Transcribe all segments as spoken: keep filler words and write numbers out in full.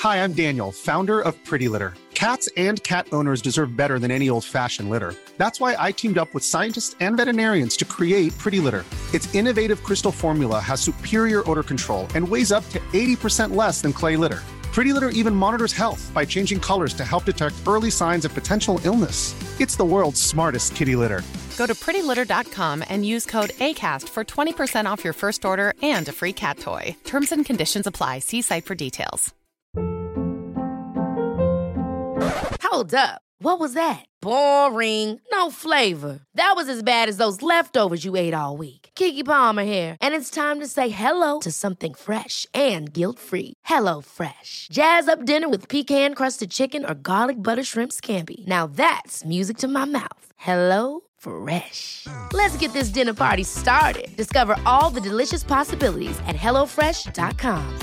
Hi, I'm Daniel, founder of Pretty Litter. Cats and cat owners deserve better than any old-fashioned litter. That's why I teamed up with scientists and veterinarians to create Pretty Litter. Its innovative crystal formula has superior odor control and weighs up to eighty percent less than clay litter. Pretty Litter even monitors health by changing colors to help detect early signs of potential illness. It's the world's smartest kitty litter. Go to pretty litter dot com and use code ACAST for twenty percent off your first order and a free cat toy. Terms and conditions apply. See site for details. Hold up. What was that? Boring. No flavor. That was as bad as those leftovers you ate all week. Keke Palmer here, and it's time to say hello to something fresh and guilt-free. Hello Fresh. Jazz up dinner with pecan-crusted chicken or garlic butter shrimp scampi. Now that's music to my mouth. Hello Fresh. Let's get this dinner party started. Discover all the delicious possibilities at hello fresh dot com.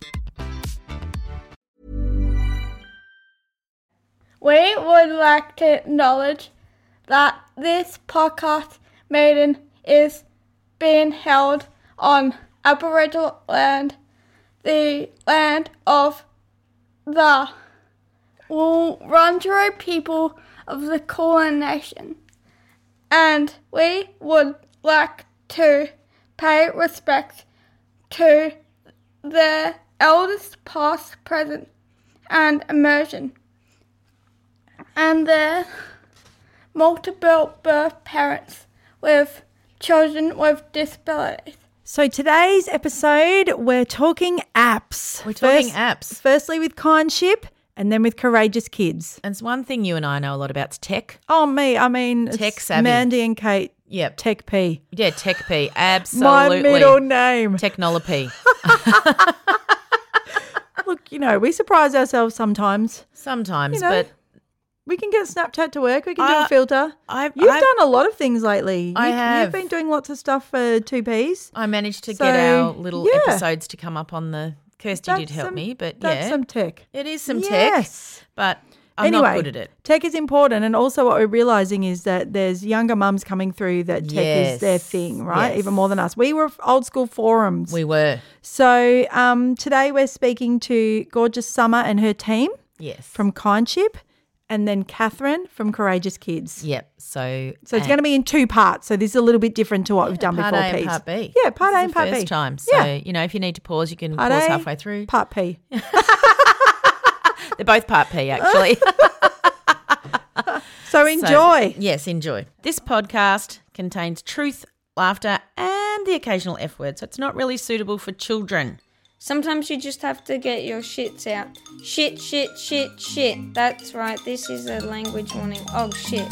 We would like to acknowledge that this podcast meeting is being held on Aboriginal land, the land of the Wurundjeri people of the Kulin Nation, and we would like to pay respect to their elders past, present, and emerging, and their multiple birth parents with children with disabilities. So today's episode, we're talking apps. We're talking First, apps. Firstly with Kindship and then with Courageous Kids. And it's one thing you and I know a lot about is tech. Oh, me. I mean, Tech it's savvy. Mandy and Kate. Yep. Tech P. Yeah, Tech P. Absolutely. My middle name. Technolopy. Look, you know, we surprise ourselves sometimes. Sometimes, You know, but We can get Snapchat to work. We can do Uh, a filter. I've, You've I've, done a lot of things lately. I you, have. You've been doing lots of stuff for two Ps. I managed to So, get our little yeah. episodes to come up on the. Kirsty did That's help some- me, but That's yeah, some tech. it is some tech. Yes. But I'm anyway, not good at it. Tech is important, and also what we're realising is that there's younger mums coming through that tech Yes. is their thing, right? Yes. Even more than us. We were old school forums. We were. So um, today we're speaking to gorgeous Summer and her team Yes. from Kindship, and then Catherine from Courageous Kids. Yep. So. So it's going to be in two parts. So this is a little bit different to what we've done part before. A and Ps. part B. Yeah, part This A is and the part first B. time. So, Yeah. you know, if you need to pause, you can Part pause A, halfway through. Part P. They're both part P, actually. So enjoy. So, yes, enjoy. This podcast contains truth, laughter, and the occasional F word, so it's not really suitable for children. Sometimes you just have to get your shits out. Shit, shit, shit, shit. That's right, this is a language warning. Oh, shit.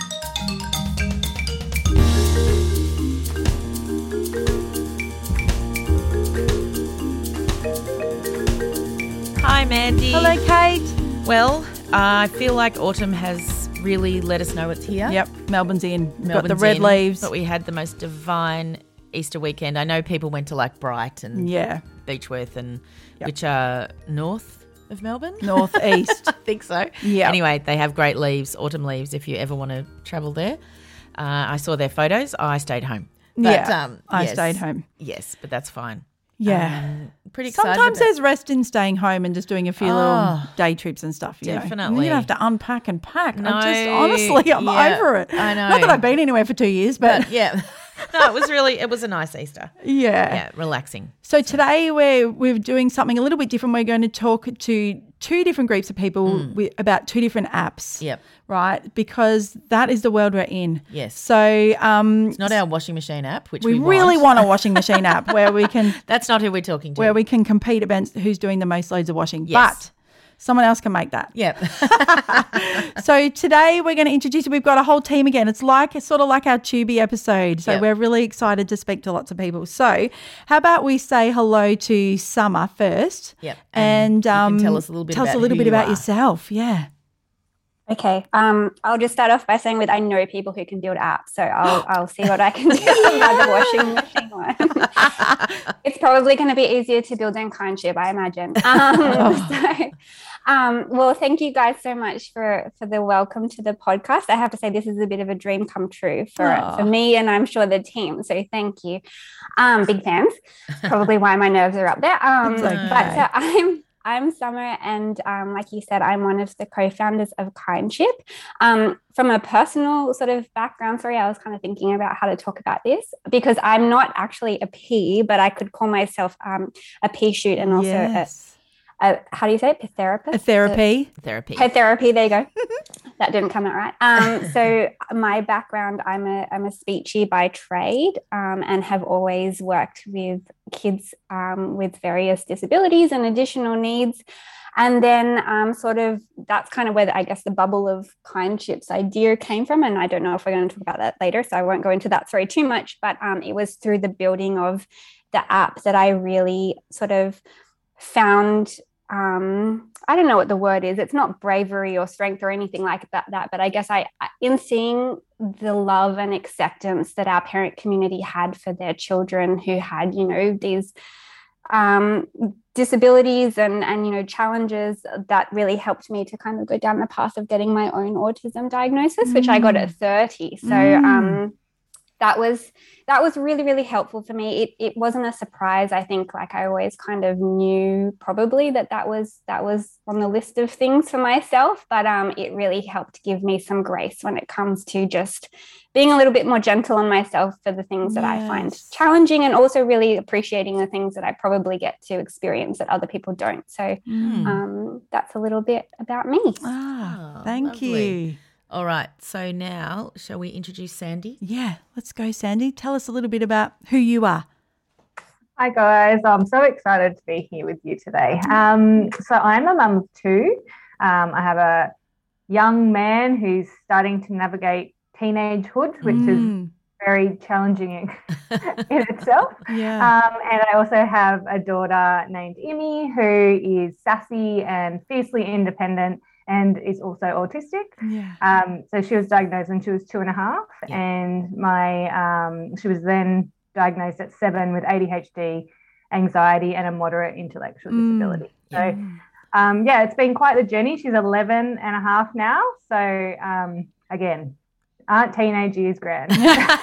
Hi, Mandy. Hello, Kate. Well, uh, I feel like autumn has really let us know it's here. Yep, Melbourne's in. We've got the Melbourne's red in, leaves. But we had the most divine Easter weekend. I know people went to like Bright and Yeah, Beechworth, and Yep. which are north of Melbourne. northeast. I think so. Yeah. Anyway, they have great leaves, autumn leaves, if you ever want to travel there. Uh, I saw their photos. I stayed home. But, Yeah, um, I yes. stayed home. Yes, but that's fine. Yeah. Um, pretty excited. Sometimes about- there's rest in staying home and just doing a few little Oh, day trips and stuff. You Know? And definitely. you don't have to unpack and pack. No, I'm just honestly, I'm yeah, over it. I know. Not that I've been anywhere for two years, but, But yeah. No, it was really, it was a nice Easter. yeah. Yeah, relaxing. So today we're we're doing something a little bit different. We're going to talk to two different groups of people with, about two different apps. Yep. Right, because that is the world we're in. Yes. So um, It's not our washing machine app, which we, we, really want. want a washing machine app where we can That's not who we're talking to. where we can compete against who's doing the most loads of washing. Yes. But someone else can make that. Yep. So today we're going to introduce, we've got a whole team again. It's like, it's sort of like our Tubi episode. So Yep. we're really excited to speak to lots of people. So how about we say hello to Summer first? Yep. And, And you can um, tell us a little bit tell us about a little who bit you about are. yourself. Yeah. Okay, um, I'll just start off by saying with I know people who can build apps, so I'll I'll see what I can do about the washing machine one. It's probably going to be easier to build than Kindship, I imagine. Um, so, um, well, thank you guys so much for for the welcome to the podcast. I have to say this is a bit of a dream come true for Aw. for me and I'm sure the team. So thank you, um, big fans. Probably why my nerves are up there. Um, It's okay. But so I'm. I'm Summer, and um, like you said, I'm one of the co-founders of Kindship. Um, from a personal sort of background story, I was kind of thinking about how to talk about this because I'm not actually a P, but I could call myself um, a P shoot and also Yes. a, a, how do you say it? A therapist? A therapy. A therapy. A therapy, there you go. That didn't come out right. Um, so my background, I'm a I'm a speechy by trade, um, and have always worked with kids um, with various disabilities and additional needs. And then um, sort of that's kind of where the, I guess the bubble of Kindship's idea came from. And I don't know if we're going to talk about that later, so I won't go into that story too much. But um, it was through the building of the app that I really sort of found Um, I don't know what the word is. It's not bravery or strength or anything like that, that, but I guess I, in seeing the love and acceptance that our parent community had for their children who had, you know, these um, disabilities and, and, you know, challenges, that really helped me to kind of go down the path of getting my own autism diagnosis, mm. which I got at thirty. So, mm. um, that was that was really, really helpful for me. It it wasn't a surprise. I think like I always kind of knew probably that that was that was on the list of things for myself, but um, it really helped give me some grace when it comes to just being a little bit more gentle on myself for the things that yes. I find challenging, and also really appreciating the things that I probably get to experience that other people don't. So mm. um, that's a little bit about me. Ah, oh, thank lovely. you. All right, so now shall we introduce Sandy? Yeah, let's go, Sandy. Tell us a little bit about who you are. Hi, guys. I'm so excited to be here with you today. Um, so I'm a mum of two. Um, I have a young man who's starting to navigate teenagehood, which mm. is very challenging in itself. Yeah. Um, and I also have a daughter named Imi who is sassy and fiercely independent and is also autistic. Yeah. Um, so she was diagnosed when she was two and a half, yeah. and my um, she was then diagnosed at seven with A D H D, anxiety, and a moderate intellectual mm. disability. So, yeah. Um, yeah, it's been quite the journey. She's eleven and a half now. So, um, again, aren't teenage years grand?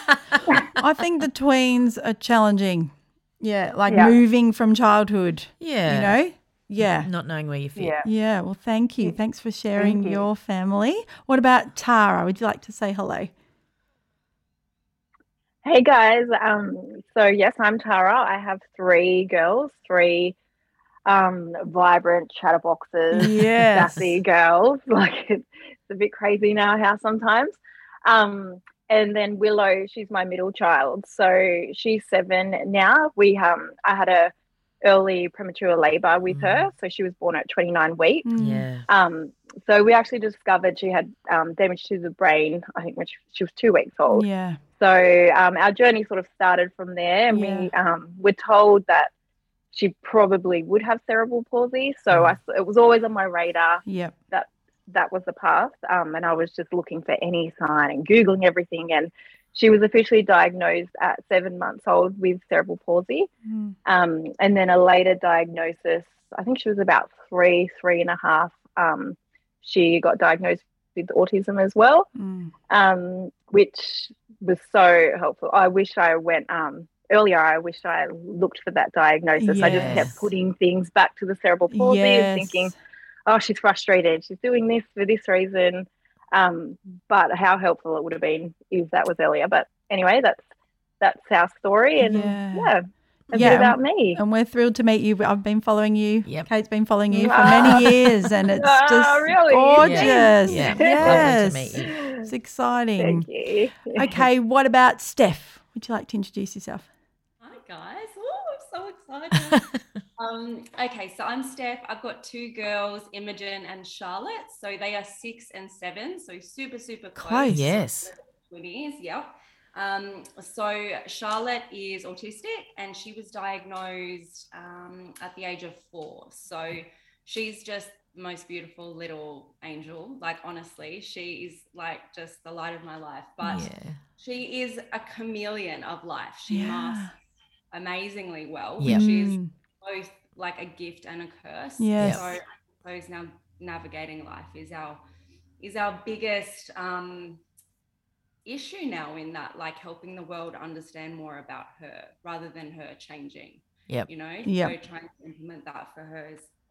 I think the tweens are challenging. Yeah, like yeah. moving from childhood. Yeah. You know? Yeah. Not knowing where you fit. Yeah. yeah. Well, thank you. Thanks for sharing you. your family. What about Tara? Would you like to say hello? Hey, guys. Um, so, yes, I'm Tara. I have three girls, three um, vibrant chatterboxes, yes. sassy girls. Like, it's, it's a bit crazy in our house sometimes. Um, and then Willow, she's my middle child. So, she's seven now. We um, I had a early premature labor with mm. her, so she was born at twenty-nine weeks. Yeah. Um so we actually discovered she had um damage to the brain, I think when she, she was two weeks old. Yeah. So um our journey sort of started from there, and yeah. we um were told that she probably would have cerebral palsy, so mm. I it was always on my radar. Yep. that that was the path, um and I was just looking for any sign and googling everything, and she was officially diagnosed at seven months old with cerebral palsy. Mm. Um, and then a later diagnosis, I think she was about three, three and a half. Um, she got diagnosed with autism as well, mm. um, which was so helpful. I wish I went um, earlier. I wish I looked for that diagnosis. Yes. I just kept putting things back to the cerebral palsy yes. and thinking, oh, she's frustrated. She's doing this for this reason. Um, but how helpful it would have been if that was earlier. But anyway, that's that's our story, and yeah, yeah a yeah, bit about me. And we're thrilled to meet you. I've been following you. Yep. Kate's been following you for many years, and it's oh, just really? gorgeous. Yeah. yeah. Yes, lovely to meet you. It's exciting. Thank you. Okay, what about Steph? Would you like to introduce yourself? Hi guys. Oh, I'm so excited. Um, okay, so I'm Steph. I've got two girls, Imogen and Charlotte. So they are six and seven, so super, super close. Close. Yes. Twinnies, yeah. Um, so Charlotte is autistic, and she was diagnosed um, at the age of four. So she's just the most beautiful little angel. Like, honestly, she is like just the light of my life. But yeah. she is a chameleon of life. She Yeah. masks amazingly well, Yep. which is Mm. both like a gift and a curse. Yes. So I suppose now navigating life is our is our biggest um, issue now, in that, like, helping the world understand more about her rather than her changing. Yep. You know, Yep. so trying to implement that for her is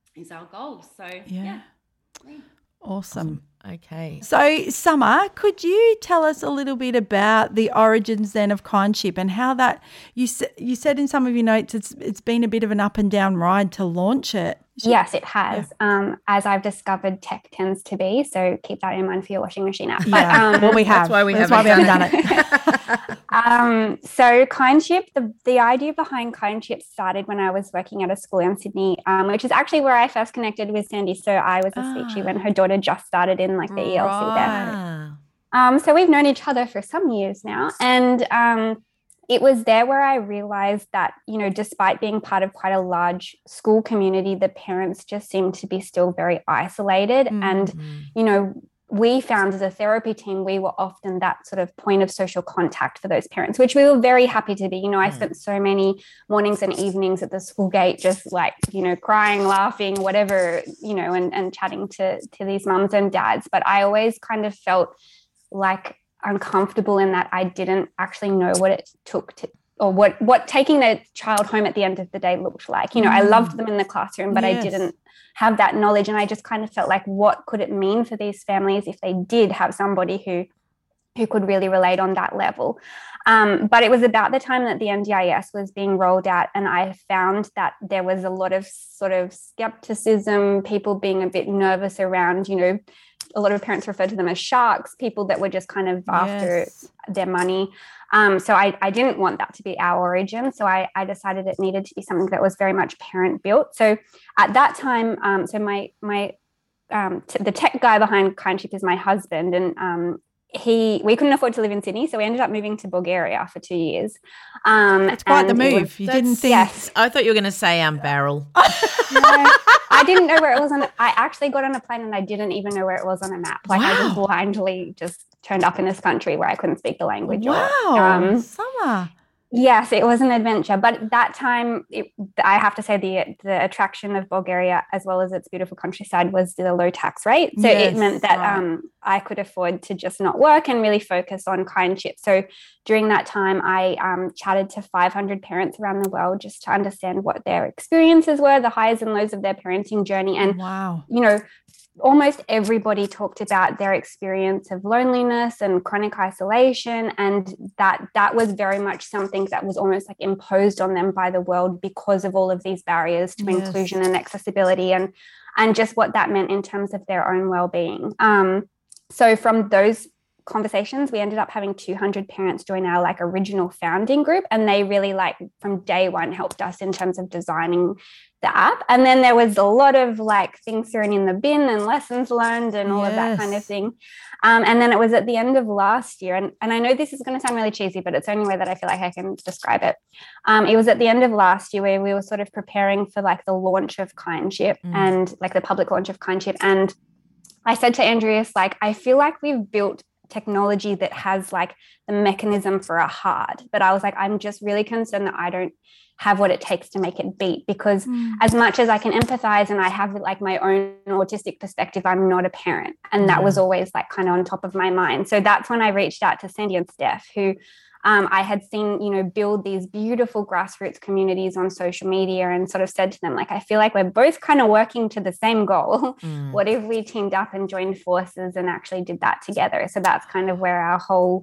is our goal. So Yeah. yeah. Awesome. Okay. So, Summer, could you tell us a little bit about the origins then of Kindship and how that you s- you said in some of your notes it's it's been a bit of an up and down ride to launch it. Yes, it has. Um, as I've discovered, tech tends to be. So keep that in mind for your washing machine app. But, Yeah, um, well, we have. That's why we That's haven't why we done haven't done it. um, so Kindship, the, the idea behind Kindship started when I was working at a school in Sydney, um, which is actually where I first connected with Sandy. So I was a speechy when her daughter just started in like the E L C there. Right. Um, so we've known each other for some years now. And um, it was there where I realized that, you know, despite being part of quite a large school community, the parents just seemed to be still very isolated. Mm. And, you know, we found as a therapy team, we were often that sort of point of social contact for those parents, which we were very happy to be. You know, I spent so many mornings and evenings at the school gate, just like, you know, crying, laughing, whatever, you know, and, and chatting to, to these mums and dads. But I always kind of felt like uncomfortable in that I didn't actually know what it took to, or what, what taking their child home at the end of the day looked like. You know, I loved them in the classroom, but Yes. I didn't have that knowledge. And I just kind of felt like, what could it mean for these families if they did have somebody who who could really relate on that level? Um, but it was about the time that the N D I S was being rolled out, and I found that there was a lot of sort of skepticism, people being a bit nervous around, you know, a lot of parents referred to them as sharks, people that were just kind of after Yes. their money. Um, so I, I didn't want that to be our origin. So I, I decided it needed to be something that was very much parent built. So at that time, um, so my, my, um, t- the tech guy behind Kindship is my husband, and um, he, we couldn't afford to live in Sydney. So we ended up moving to Bulgaria for two years. Um, It's quite the and it move. was- You didn't think. Yes. I thought you were going to say um barrel. No, I didn't know where it was on. I actually got on a plane and I didn't even know where it was on a map. Like I just Wow. blindly just turned up in this country where I couldn't speak the language. or, Wow. um, Summer. Yes, it was an adventure. But at that time, it, I have to say the the attraction of Bulgaria, as well as its beautiful countryside, was the low tax rate. So Yes, it meant that right. um, I could afford to just not work and really focus on Kindship. So during that time, I um, chatted to five hundred parents around the world just to understand what their experiences were, the highs and lows of their parenting journey. And, Wow. you know, almost everybody talked about their experience of loneliness and chronic isolation, and that that was very much something that was almost like imposed on them by the world because of all of these barriers to Yes. inclusion and accessibility, and and just what that meant in terms of their own well-being. Um, so from those conversations, we ended up having two hundred parents join our like original founding group, and they really like from day one helped us in terms of designing the app. And then there was a lot of like things thrown in the bin and lessons learned and all of that kind of Yes. thing. Um, and then it was at the end of last year, and, and I know this is going to sound really cheesy, but it's the only way that I feel like I can describe it. Um, it was at the end of last year where we were sort of preparing for like the launch of Kindship Mm. and like the public launch of Kindship. And I said to Andreas, like, I feel like we've built technology that has like the mechanism for a heart, but I was like, I'm just really concerned that I don't have what it takes to make it beat, because Mm. as much as I can empathize and I have like my own autistic perspective, I'm not a parent. And that was always like kind of on top of my mind. So that's when I reached out to Sandy and Steph, who um, I had seen, you know, build these beautiful grassroots communities on social media, and sort of said to them, like, I feel like we're both kind of working to the same goal. Mm. What if we teamed up and joined forces and actually did that together? So that's kind of where our whole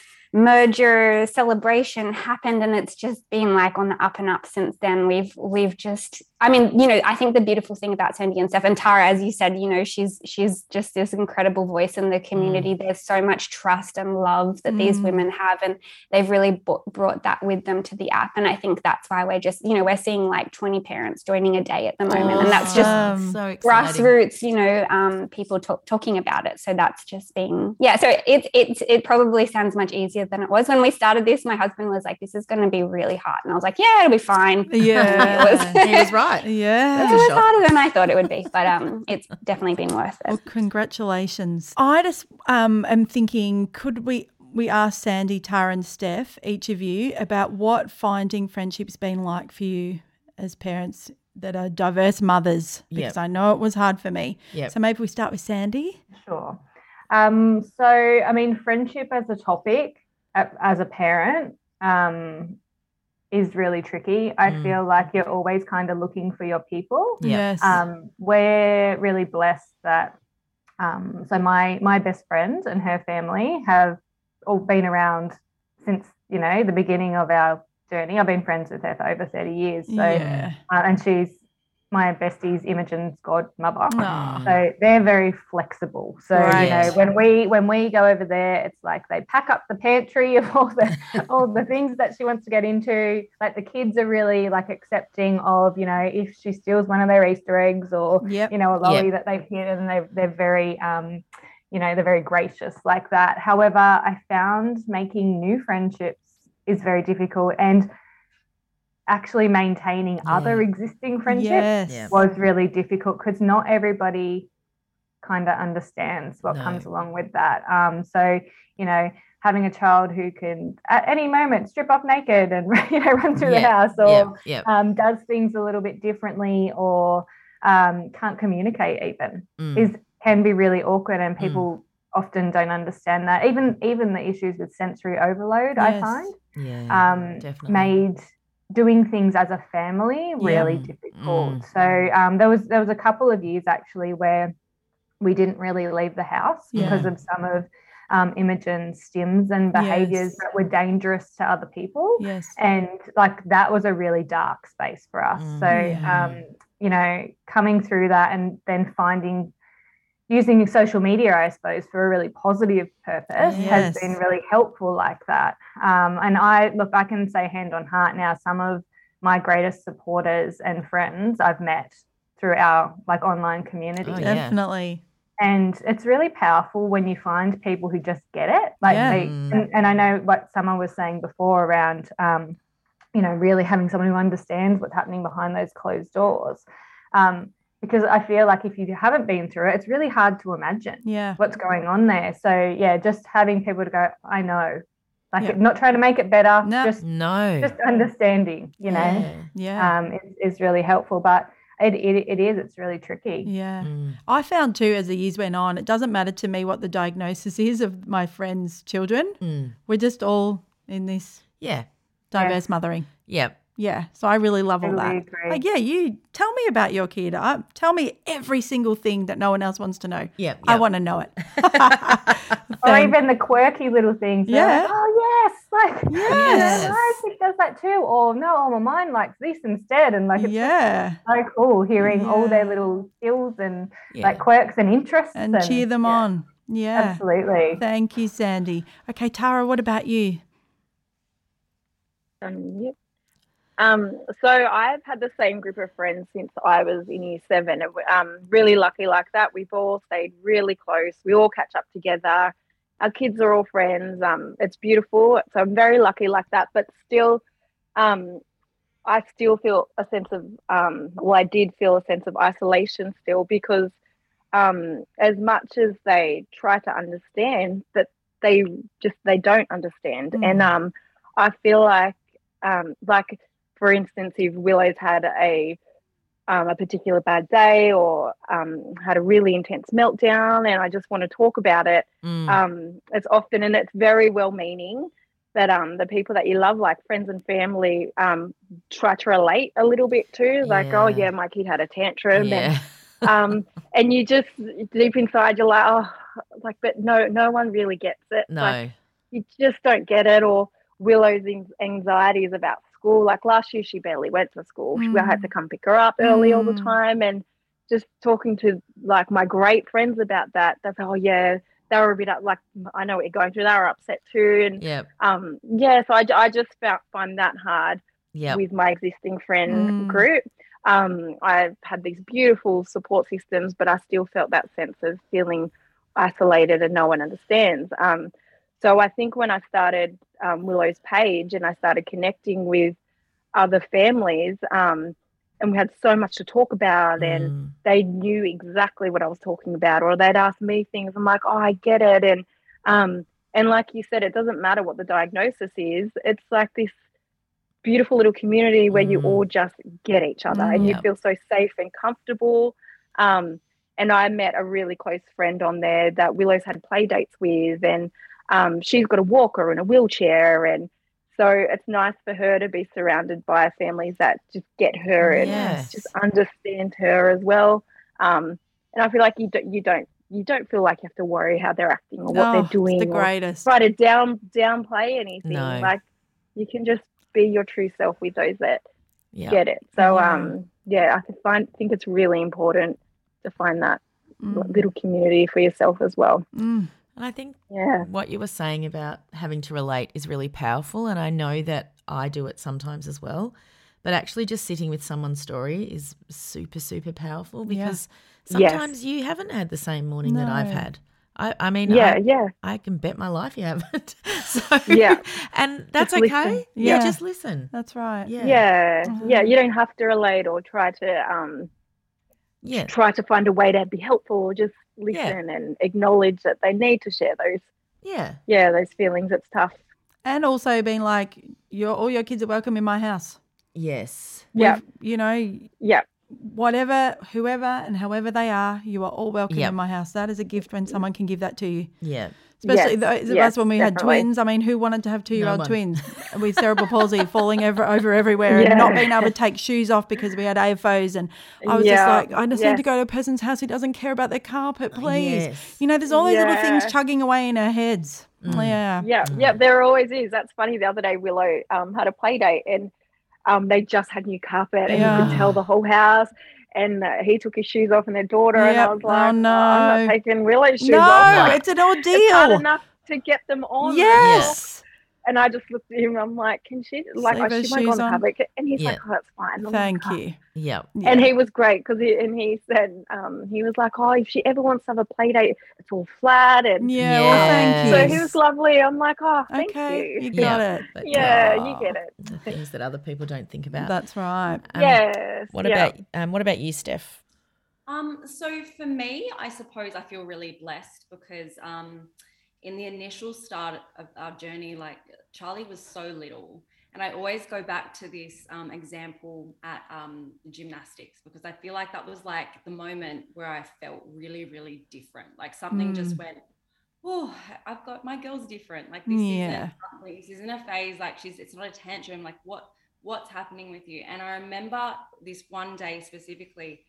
merger celebration happened, and it's just been like on the up and up since then. We've we've just, I mean, you know, I think the beautiful thing about Sandy and Steph and Tara, as you said, you know, she's she's just this incredible voice in the community. Mm. There's so much trust and love that mm. these women have, and they've really b- brought that with them to the app. And I think that's why we're just, you know, we're seeing like twenty parents joining a day at the moment, oh, and that's just um, so exciting. grassroots, you know, um, people talk, talking about it. So that's just been, yeah. So it it it probably sounds much easier than it was when we started this. My husband was like, "This is going to be really hard," and I was like, "Yeah, it'll be fine." Yeah, it was, he was right. Yeah, it was harder than I thought it would be, but um, it's definitely been worth it. Well, congratulations. I just um am thinking, could we we ask Sandy, Tara, and Steph, each of you, about what finding friendship's been like for you as parents that are diverse mothers? Because Yep. I know it was hard for me. Yep. So maybe we start with Sandy. Sure. Um, so, I mean, friendship as a topic, a- as a parent, um, is really tricky. I Mm. feel like you're always kind of looking for your people. Yes. Um, we're really blessed that um, so my my best friend and her family have all been around since, you know, the beginning of our journey. I've been friends with her for over thirty years. So Yeah. uh, and she's my bestie's Imogen's godmother. Aw. So they're very flexible. So Right. you know, when we when we go over there, it's like they pack up the pantry of all the all the things that she wants to get into. Like the kids are really like accepting of, you know, if she steals one of their Easter eggs or Yep. you know, a lolly Yep. that they've hit, and they they're very um you know, they're very gracious like that. However, I found making new friendships is very difficult, and actually maintaining Yeah. other existing friendships Yes. Yeah. was really difficult because not everybody kind of understands what No. comes along with that. Um, so, you know, having a child who can at any moment strip off naked and you know run through the Yeah. house, or Yeah. Yeah. um, does things a little bit differently, or um, can't communicate even Mm. is can be really awkward, and people often don't understand that. Even even the issues with sensory overload, I Yes. find, Yeah. um, definitely. made doing things as a family really Mm. difficult. Mm. So um, there was there was a couple of years actually where we didn't really leave the house Yeah. because of some of um, Imogen's stims and behaviours Yes. that were dangerous to other people. Yes. And like that was a really dark space for us. Mm. So Yeah. um, you know, coming through that and then finding using social media, I suppose, for a really positive purpose Yes. has been really helpful like that. Um, and I look, I can say hand on heart now, some of my greatest supporters and friends I've met through our like online community. Oh, yeah. Definitely. And it's really powerful when you find people who just get it. Like Yeah. they, Mm. and, and I know what someone was saying before around, um, you know, really having someone who understands what's happening behind those closed doors. Um, because I feel like if you haven't been through it, it's really hard to imagine Yeah. what's going on there. So yeah, just having people to go, I know, like Yep. not trying to make it better, No. just No. just understanding, you know, Yeah. Yeah. um, is, is really helpful. But it, it it is, it's really tricky. Yeah. Mm. I found too, as the years went on, it doesn't matter to me what the diagnosis is of my friends' children. Mm. We're just all in this Yeah. diverse mothering. Yeah. Yeah. So I really love all Totally that. agree. Like, yeah, you tell me about your kid. Uh, tell me every single thing that no one else wants to know. Yeah. I yeah. want to know it. Or Thank- even the quirky little things. They're Yeah. Like, oh yes, like Yes. yeah, my kid does that too. Or no, oh, well, mine likes this instead. And like it's yeah. so cool hearing all their Yeah. little skills and Yeah. like quirks and interests And cheer them yeah, on. Yeah. Absolutely. Thank you, Sandy. Okay, Tara, what about you? Um, yep. Um, so I've had the same group of friends since I was in year seven. And we're, um, really lucky like that. We've all stayed really close. We all catch up together. Our kids are all friends. Um, it's beautiful. So I'm very lucky like that. But still, um, I still feel a sense of, um, well, I did feel a sense of isolation still because um, as much as they try to understand, that they just, they don't understand. Mm. And um, I feel like, um, like, for instance, if Willow's had a um, a particular bad day or um, had a really intense meltdown and I just want to talk about it, Mm. um, it's often, and it's very well-meaning, that um, the people that you love, like friends and family, um, try to relate a little bit too. Like, Yeah. oh, yeah, my kid had a tantrum. Yeah. And, um, and you just, deep inside, you're like, oh, like, but no, no one really gets it. No. Like, you just don't get it. Or Willow's anxieties about school. Like last year, she barely went to school. Mm. I had to come pick her up early all the Mm. time. And just talking to like my great friends about that, they say, oh, yeah, they were a bit up, like, I know what you're going through. They were upset too. And Yep. um, yeah, so I, I just found, find that hard Yep. with my existing friend Mm. group. Um, I've had these beautiful support systems, but I still felt that sense of feeling isolated and no one understands. Um, so I think when I started um, Willow's page and I started connecting with other families, um, and we had so much to talk about, and Mm. they knew exactly what I was talking about, or they'd ask me things. I'm like, oh, I get it. And um, and like you said, it doesn't matter what the diagnosis is. It's like this beautiful little community where you Mm. all just get each other Mm. and you Yep. feel so safe and comfortable. Um, and I met a really close friend on there that Willow's had play dates with, and um, she's got a walker and a wheelchair. And So it's nice for her to be surrounded by families that just get her and Yes. just understand her as well. Um, and I feel like you don't, you don't, you don't feel like you have to worry how they're acting or what Oh, they're it's doing. the or greatest. try to down downplay anything. No. Like you can just be your true self with those that Yeah. get it. So Yeah. um, yeah, I could find think it's really important to find that Mm. little community for yourself as well. Mm. And I think Yeah. what you were saying about having to relate is really powerful, and I know that I do it sometimes as well. But actually just sitting with someone's story is super, super powerful because Yes. sometimes you haven't had the same morning that I've No. had. I, I mean, Yeah, I, yeah. I can bet my life you haven't. So, Yeah. and that's Just okay. listen. Yeah, Yeah. just listen. That's right. Yeah. Yeah. Mhm. Yeah. You don't have to relate or try to um Yeah. try to find a way to be helpful or just listen and acknowledge that they need to share those Yeah. yeah, those feelings. It's tough. And also being like, your all your kids are welcome in my house. Yes. Yeah. We've- You know, Yeah. whatever, whoever and however they are, you are all welcome Yep. in my house. That is a gift when someone can give that to you. Yeah. Especially Yes, those of yes, us when we had definitely. twins. I mean, who wanted to have two-year-old one. twins with cerebral palsy falling over, over everywhere and not Yeah. being able to take shoes off because we had A F Os? And I was Yeah, just like, I just need yes. to go to a person's house who doesn't care about their carpet, please. Yes. You know, there's all these little things Yeah. chugging away in our heads. Yeah. Yeah, yeah, there always is. That's funny. The other day, Willow um, had a play date and um, they just had new carpet and you Yeah. could tell the whole house. And uh, he took his shoes off and their daughter, and I Yep. was like, Oh, no. I'm not taking Willow's shoes No, off. Like, it's an it's hard ordeal. enough to get them on. Yes. And I just looked at him. I'm like, can she like Leave oh, her she might go shoes on on. havoc? And he's Yeah. like, oh, that's fine. I'm Thank like, "Oh." you. Yeah. Yeah. And he was great because he and he said um, he was like, oh, if she ever wants to have a play date, it's all flat and Yeah, well, thank you. so he was lovely. I'm like, oh, thank Okay, you. you got it. But, Yeah, oh, you get it. The things that other people don't think about. That's right. Um, Yes. What yeah. about um, what about you, Steph? Um, so for me, I suppose I feel really blessed because um, in the initial start of our journey, like Charlie was so little. And I always go back to this um, example at um, gymnastics because I feel like that was like the moment where I felt really, really different. Like something just Mm. went, oh, I've got, my girl's different. Like this Yeah. isn't, this isn't a phase. Like she's, it's not a tantrum. Like what, what's happening with you? And I remember this one day specifically,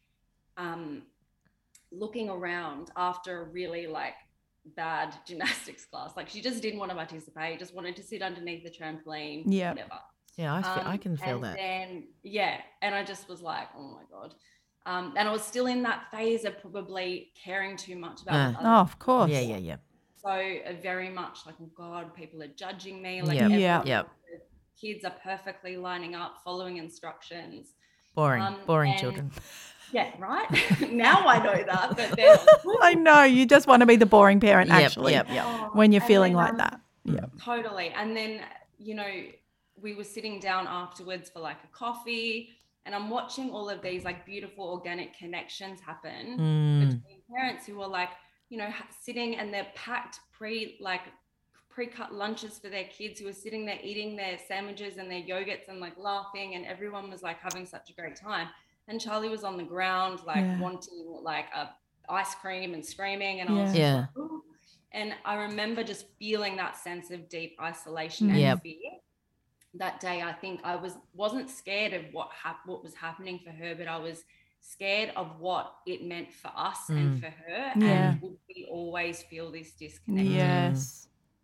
um, looking around after a really like bad gymnastics class. Like she just didn't want to participate, just wanted to sit underneath the trampoline, Yep. whatever. Yeah, I, feel, I Um, can feel and that. Then, yeah, and I just was like, oh my God. Um, and I was still in that phase of probably caring too much about Uh, what Oh, other of course. Yeah, yeah, yeah. so uh, very much like, oh God, people are judging me. Like, Yep. everyone- Yeah. Yep. the kids are perfectly lining up, following instructions. Boring, Um, boring and- children. Yeah, right. Now I know that, but then I know. You just want to be the boring parent, Yep, actually, yep, yep. Oh, when you're and feeling then, like um, that. Yeah. Totally. And then, you know, we were sitting down afterwards for like a coffee, and I'm watching all of these like beautiful organic connections happen Mm. between parents who are like, you know, ha- sitting and they're packed pre like pre-cut lunches for their kids who are sitting there eating their sandwiches and their yogurts and like laughing, and everyone was like having such a great time. And Charlie was on the ground, like Yeah. wanting like a ice cream and screaming. And I was Yeah. just Yeah. like, ooh. And I remember just feeling that sense of deep isolation and Yep. fear. That day, I think I was wasn't scared of what hap- what was happening for her, but I was scared of what it meant for us and Mm. for her. Yeah. And would we always feel this disconnection? Yes.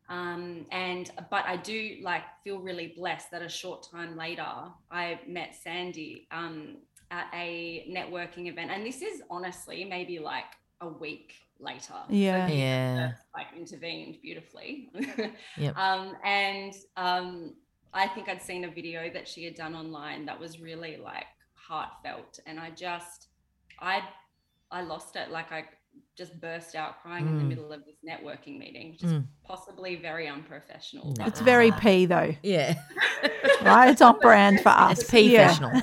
Um, and but I do like feel really blessed that a short time later I met Sandy um, at a networking event, and this is honestly maybe like a week later. Yeah. So the Yeah. universe, like intervened beautifully. Yep. Um, and um, I think I'd seen a video that she had done online that was really like heartfelt, and I just I I lost it. Like I just burst out crying in the Mm. middle of this networking meeting, which is Mm. possibly very unprofessional. No. but- It's very P, though, Yeah. right? It's on brand for us. It's professional.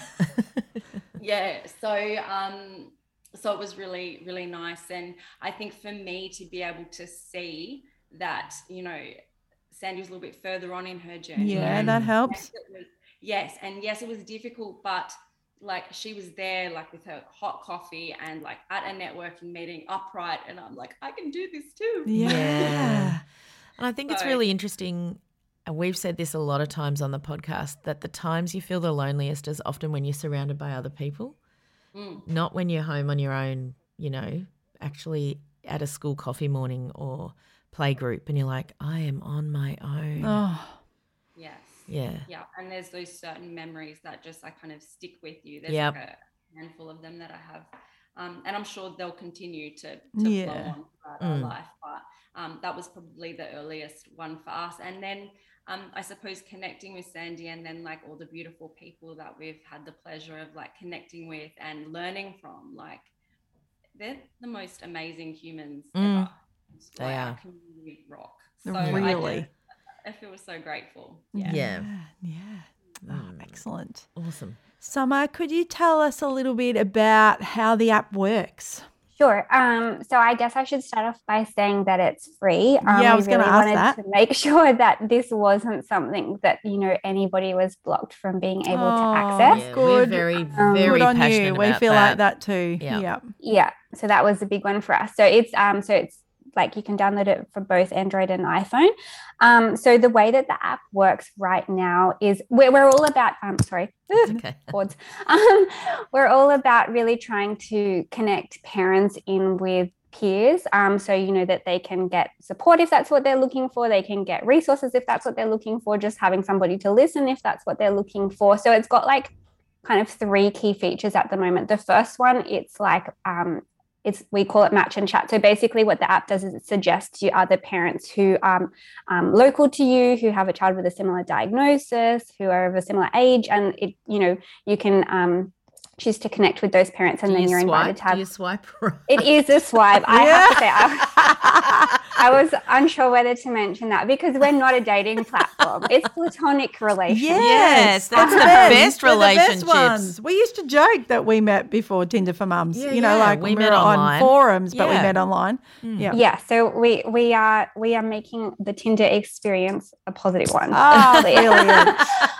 Yeah. So um so it was really, really nice. And I think for me to be able to see that, you know, Sandy was a little bit further on in her journey. Yeah, and that helps. yes, it was- yes, and yes, it was difficult, but like she was there like with her hot coffee and like at a networking meeting upright, and I'm like, I can do this too. Yeah. Yeah. And I think it's So- really interesting and we've said this a lot of times on the podcast, that the times you feel the loneliest is often when you're surrounded by other people, Mm. not when you're home on your own, you know, actually at a school coffee morning or play group and you're like, I am on my own. Oh, Yes. Yeah. Yeah. And there's those certain memories that just like kind of stick with you. There's Yep. like a handful of them that I have. Um, and I'm sure they'll continue to, to flow Yeah. on throughout Mm. our life. But um, that was probably the earliest one for us. And then um, I suppose connecting with Sandy and then like all the beautiful people that we've had the pleasure of like connecting with and learning from, like they're the most amazing humans Mm. ever. They Like, are. our community rock. So I Really? just- I feel so grateful. Yeah. Yeah. Yeah. Oh, Mm. excellent. Awesome. Summer, could you tell us a little bit about how the app works? Sure. Um, so I guess I should start off by saying that it's free. Um, Yeah, I we was gonna really ask wanted that. to make sure that this wasn't something that, you know, anybody was blocked from being able to Oh, access. Yeah, good. we're very, Um, very Good on passionate you. We about feel that. like that too. Yeah. Yeah. Yeah, so that was a big one for us. So it's um so it's like you can download it for both Android and iPhone. Um, so the way that the app works right now is we're, we're all about um sorry Okay. chords. Um, we're all about really trying to connect parents in with peers, um, so you know that they can get support if that's what they're looking for, they can get resources if that's what they're looking for, just having somebody to listen if that's what they're looking for. So it's got like kind of three key features at the moment. The first one, it's like um, it's we call it match and chat. So basically what the app does is it suggests you other parents who are um, local to you, who have a child with a similar diagnosis, who are of a similar age, and it you know you can um, choose to connect with those parents, and Do then you you're swipe? invited to have. Do you swipe right? It is a swipe. I have to say, I, I was unsure whether to mention that because we're not a dating platform. It's platonic relationships. Yes, that's the Them. best They're the relationships. ones. We used to joke that we met before Tinder for Mums. Yeah, you know, yeah. like We we, met were online. on forums, but we Yeah. met online. Mm. Yeah. Yeah, so we we are we are making the Tinder experience a positive one. Ah, brilliant.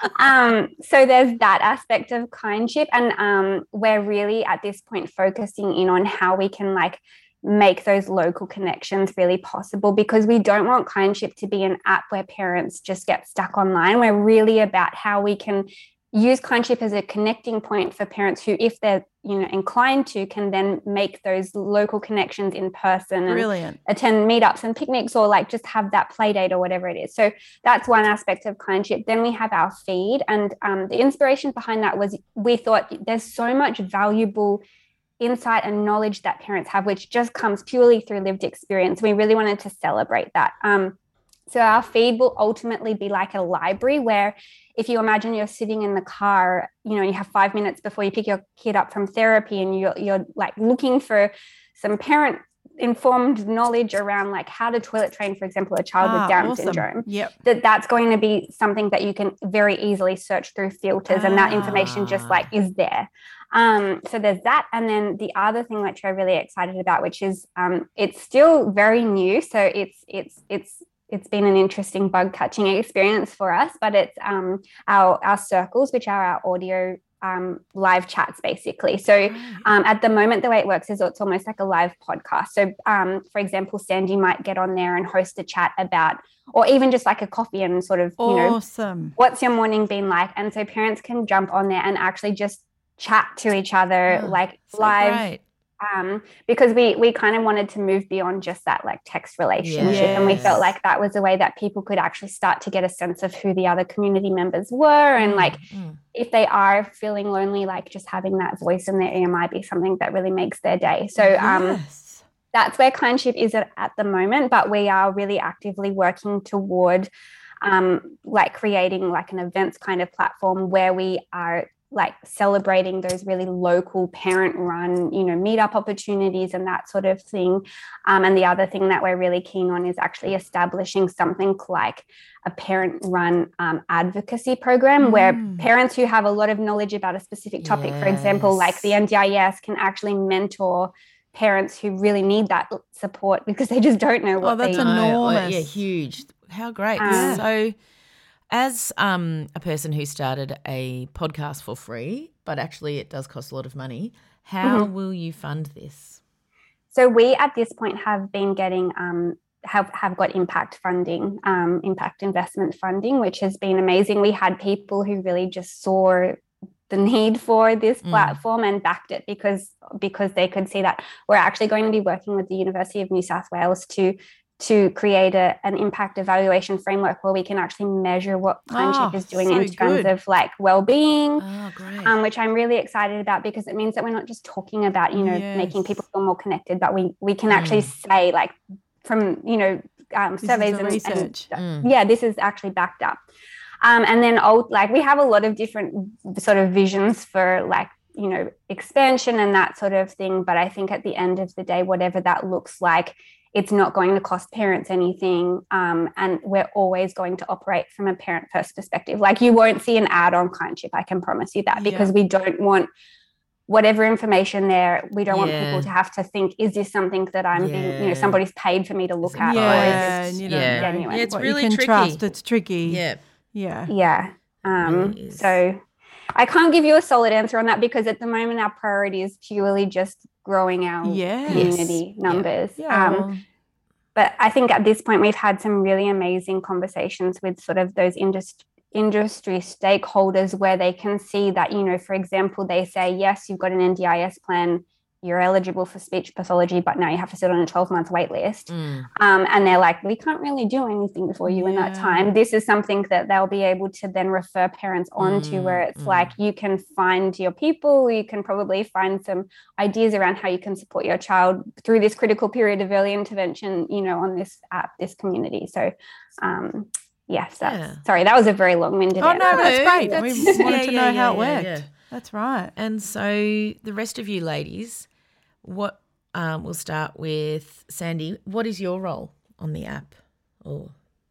um, so there's that aspect of kindship, and um, we're really at this point focusing in on how we can like make those local connections really possible, because we don't want kindship to be an app where parents just get stuck online. We're really about how we can use kindship as a connecting point for parents who, if they're you know inclined to, can then make those local connections in person and Brilliant. attend meetups and picnics, or like just have that play date or whatever it is. So that's one aspect of kindship. Then we have our feed, and um, the inspiration behind that was we thought there's so much valuable insight and knowledge that parents have, which just comes purely through lived experience. We really wanted to celebrate that. Um, so our feed will ultimately be like a library where, if you imagine you're sitting in the car, you know, you have five minutes before you pick your kid up from therapy, and you're, you're like looking for some parent informed knowledge around like how to toilet train, for example, a child Ah, with Down awesome. syndrome, Yep. that that's going to be something that you can very easily search through filters, and that information just Ah. like is there. Um, so there's that. And then the other thing which we're really excited about, which is um, it's still very new. So it's, it's, it's, it's been an interesting bug catching experience for us, but it's um, our, our circles, which are our audio um, live chats basically. So um, at the moment, the way it works is it's almost like a live podcast. So um, for example, Sandy might get on there and host a chat about, or even just like a coffee and sort of, you know, Awesome. what's your morning been like? And so parents can jump on there and actually just chat to each other Oh, like so live. great. Um, because we we kind of wanted to move beyond just that like text relationship, and we Yes. felt like that was a way that people could actually start to get a sense of who the other community members were, and Mm, like mm. if they are feeling lonely, like just having that voice in their ear might be something that really makes their day. So um, Yes. that's where kindship is at, at the moment, but we are really actively working toward um, like creating like an events kind of platform where we are like celebrating those really local parent run, you know, meetup opportunities and that sort of thing. Um, and the other thing that we're really keen on is actually establishing something like a parent run um, advocacy program where Mm. parents who have a lot of knowledge about a specific topic, for example, like the Yes. N D I S, can actually mentor parents who really need that support because they just don't know what Oh, that's they No, well, yeah, enormous. huge. How great. Um, So, as um, a person who started a podcast for free, but actually it does cost a lot of money, how Mhm. will you fund this? So we at this point have been getting um, have, have got impact funding, um, impact investment funding, which has been amazing. We had people who really just saw the need for this Mm. platform and backed it because because they could see that we're actually going to be working with the University of New South Wales to to create a, an impact evaluation framework where we can actually measure what Kindship Oh, is doing so in terms good. of like well-being, Oh, great. um, which I'm really excited about because it means that we're not just talking about, you know, making Yes. people feel more connected, but we we can actually say like from, you know, um, This is surveys the and, research. and yeah, this is actually backed up. Um, and then old, like we have a lot of different sort of visions for like, you know, expansion and that sort of thing. But I think at the end of the day, whatever that looks like, it's not going to cost parents anything. Um, and we're always going to operate from a parent first perspective. Like you won't see an ad on Kindship, I can promise you that, because Yeah. we don't want whatever information there, we don't want Yeah. people to have to think, is this something that I'm being, you know, Yeah. somebody's paid for me to look it at? biased? Or Yeah, is and it you don't Yeah. know genuine? Yeah, it's what really you can tricky. trust. It's tricky. Yeah. Yeah. Yeah. Um, really is. so I can't give you a solid answer on that because at the moment our priority is purely just growing our Yes. community numbers. Yeah. Um, well, but I think at this point we've had some really amazing conversations with sort of those industry industry stakeholders where they can see that, you know, for example, they say, yes, you've got an N D I S plan, you're eligible for speech pathology, but now you have to sit on a twelve month wait list. Mm. Um, and they're like, we can't really do anything for you in that Yeah. time. This is something that they'll be able to then refer parents on to, Mm, where it's mm. like you can find your people, you can probably find some ideas around how you can support your child through this critical period of early intervention, you know, on this app, this community. So, um, yes, that's, Yeah. sorry, that was a very long-winded oh, answer. no, that's No, great. that's- we wanted yeah, to yeah, know how yeah, it yeah, worked. yeah. That's right. And so the rest of you ladies, what um, we'll start with Sandy. What is your role on the app? Or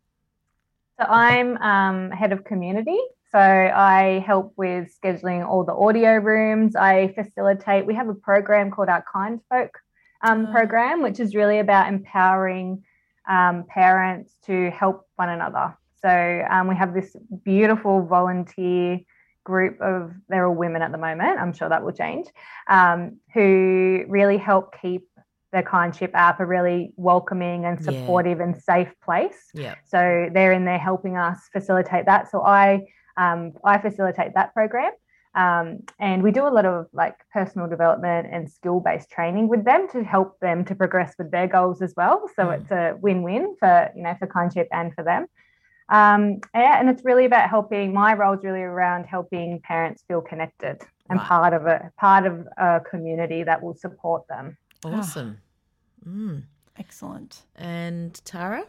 So I'm um, head of community. So I help with scheduling all the audio rooms. I facilitate, we have a program called our Kind Folk um, Oh. program, which is really about empowering um, parents to help one another. So um, we have this beautiful volunteer group of, they're all women at the moment, I'm sure that will change, um, who really help keep the Kindship app a really welcoming and Yeah. supportive and safe place. yeah, So they're in there helping us facilitate that. So I um, I facilitate that program, um, and we do a lot of like personal development and skill-based training with them to help them to progress with their goals as well. So Mm. it's a win-win for you know for Kindship and for them. Um, yeah, and it's really about helping. My role is really around helping parents feel connected and Right. part of a part of a community that will support them. awesome. Mm. Excellent. And Tara?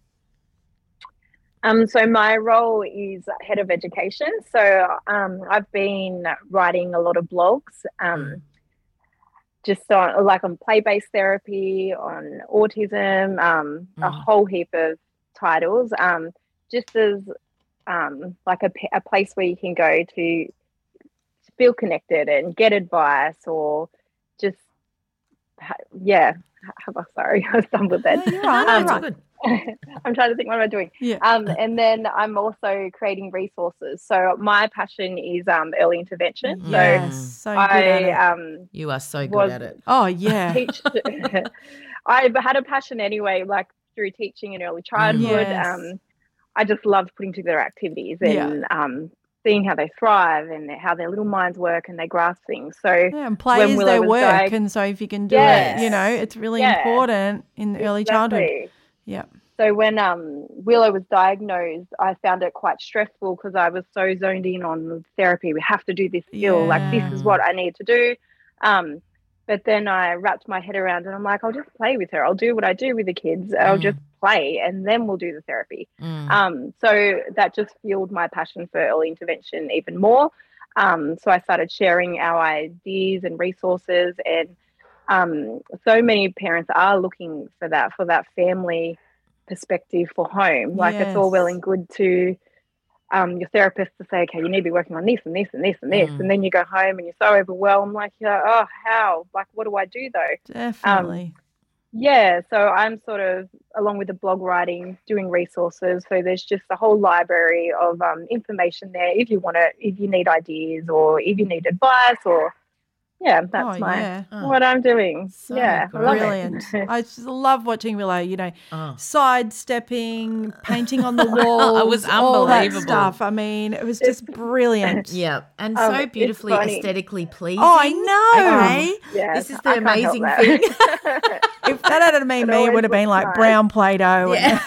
Um, so my role is head of education. So um, I've been writing a lot of blogs, um, Mm. just on like on play-based therapy, on autism, um, a Mm. whole heap of titles. Um, just as um, like a, p- a place where you can go to feel connected and get advice, or just ha- yeah. ha- Sorry, I stumbled then. No, you're right. No, Um, it's all good. I'm trying to think, what am I doing? Yeah. Um, and then I'm also creating resources. So my passion is um, early intervention. Yes. So good at So it. I um, You are so good was- at it. oh, yeah. teach. I had a passion anyway, like through teaching in early childhood. Yes. Um, I just loved putting together activities and um, seeing how they thrive and how their little minds work and they grasp things. So Yeah, and play when is Willow their was work. diag- and so if you can do Yes. it, you know, it's really Yeah. important in the early childhood. Exactly. Yeah. So when um, Willow was diagnosed, I found it quite stressful because I was so zoned in on therapy. We have to do this skill. Like, this is Yeah. what I need to do. Um, but then I wrapped my head around it. I'm like, I'll just play with her. I'll do what I do with the kids. I'll Mm. just play and then we'll do the therapy. Mm. Um, so that just fueled my passion for early intervention even more. Um, so I started sharing our ideas and resources, and um, so many parents are looking for that, for that family perspective for home. Like it's all well Yes. and good to um, your therapist to say, okay, you need to be working on this and this and this and this, Mm. and then you go home and you're so overwhelmed. Like, you're like, oh, how? Like, what do I do though? Definitely. Yeah, so I'm sort of, along with the blog writing, doing resources. So there's just a whole library of um, information there if you want to, if you need ideas or if you need advice or yeah, that's Oh, my yeah. what I'm doing. So yeah, I love it. Brilliant. I just love watching Willow, you know, Oh. sidestepping, painting on the walls. It was all that unbelievable. stuff. I mean, it was just brilliant. Yeah, and Um, so it's beautifully funny. aesthetically pleasing. Oh, I know. Okay, Yeah, this is the I can't help amazing that. thing. If that hadn't been It me, it always would have been looks like nice. brown Play-Doh. Yeah.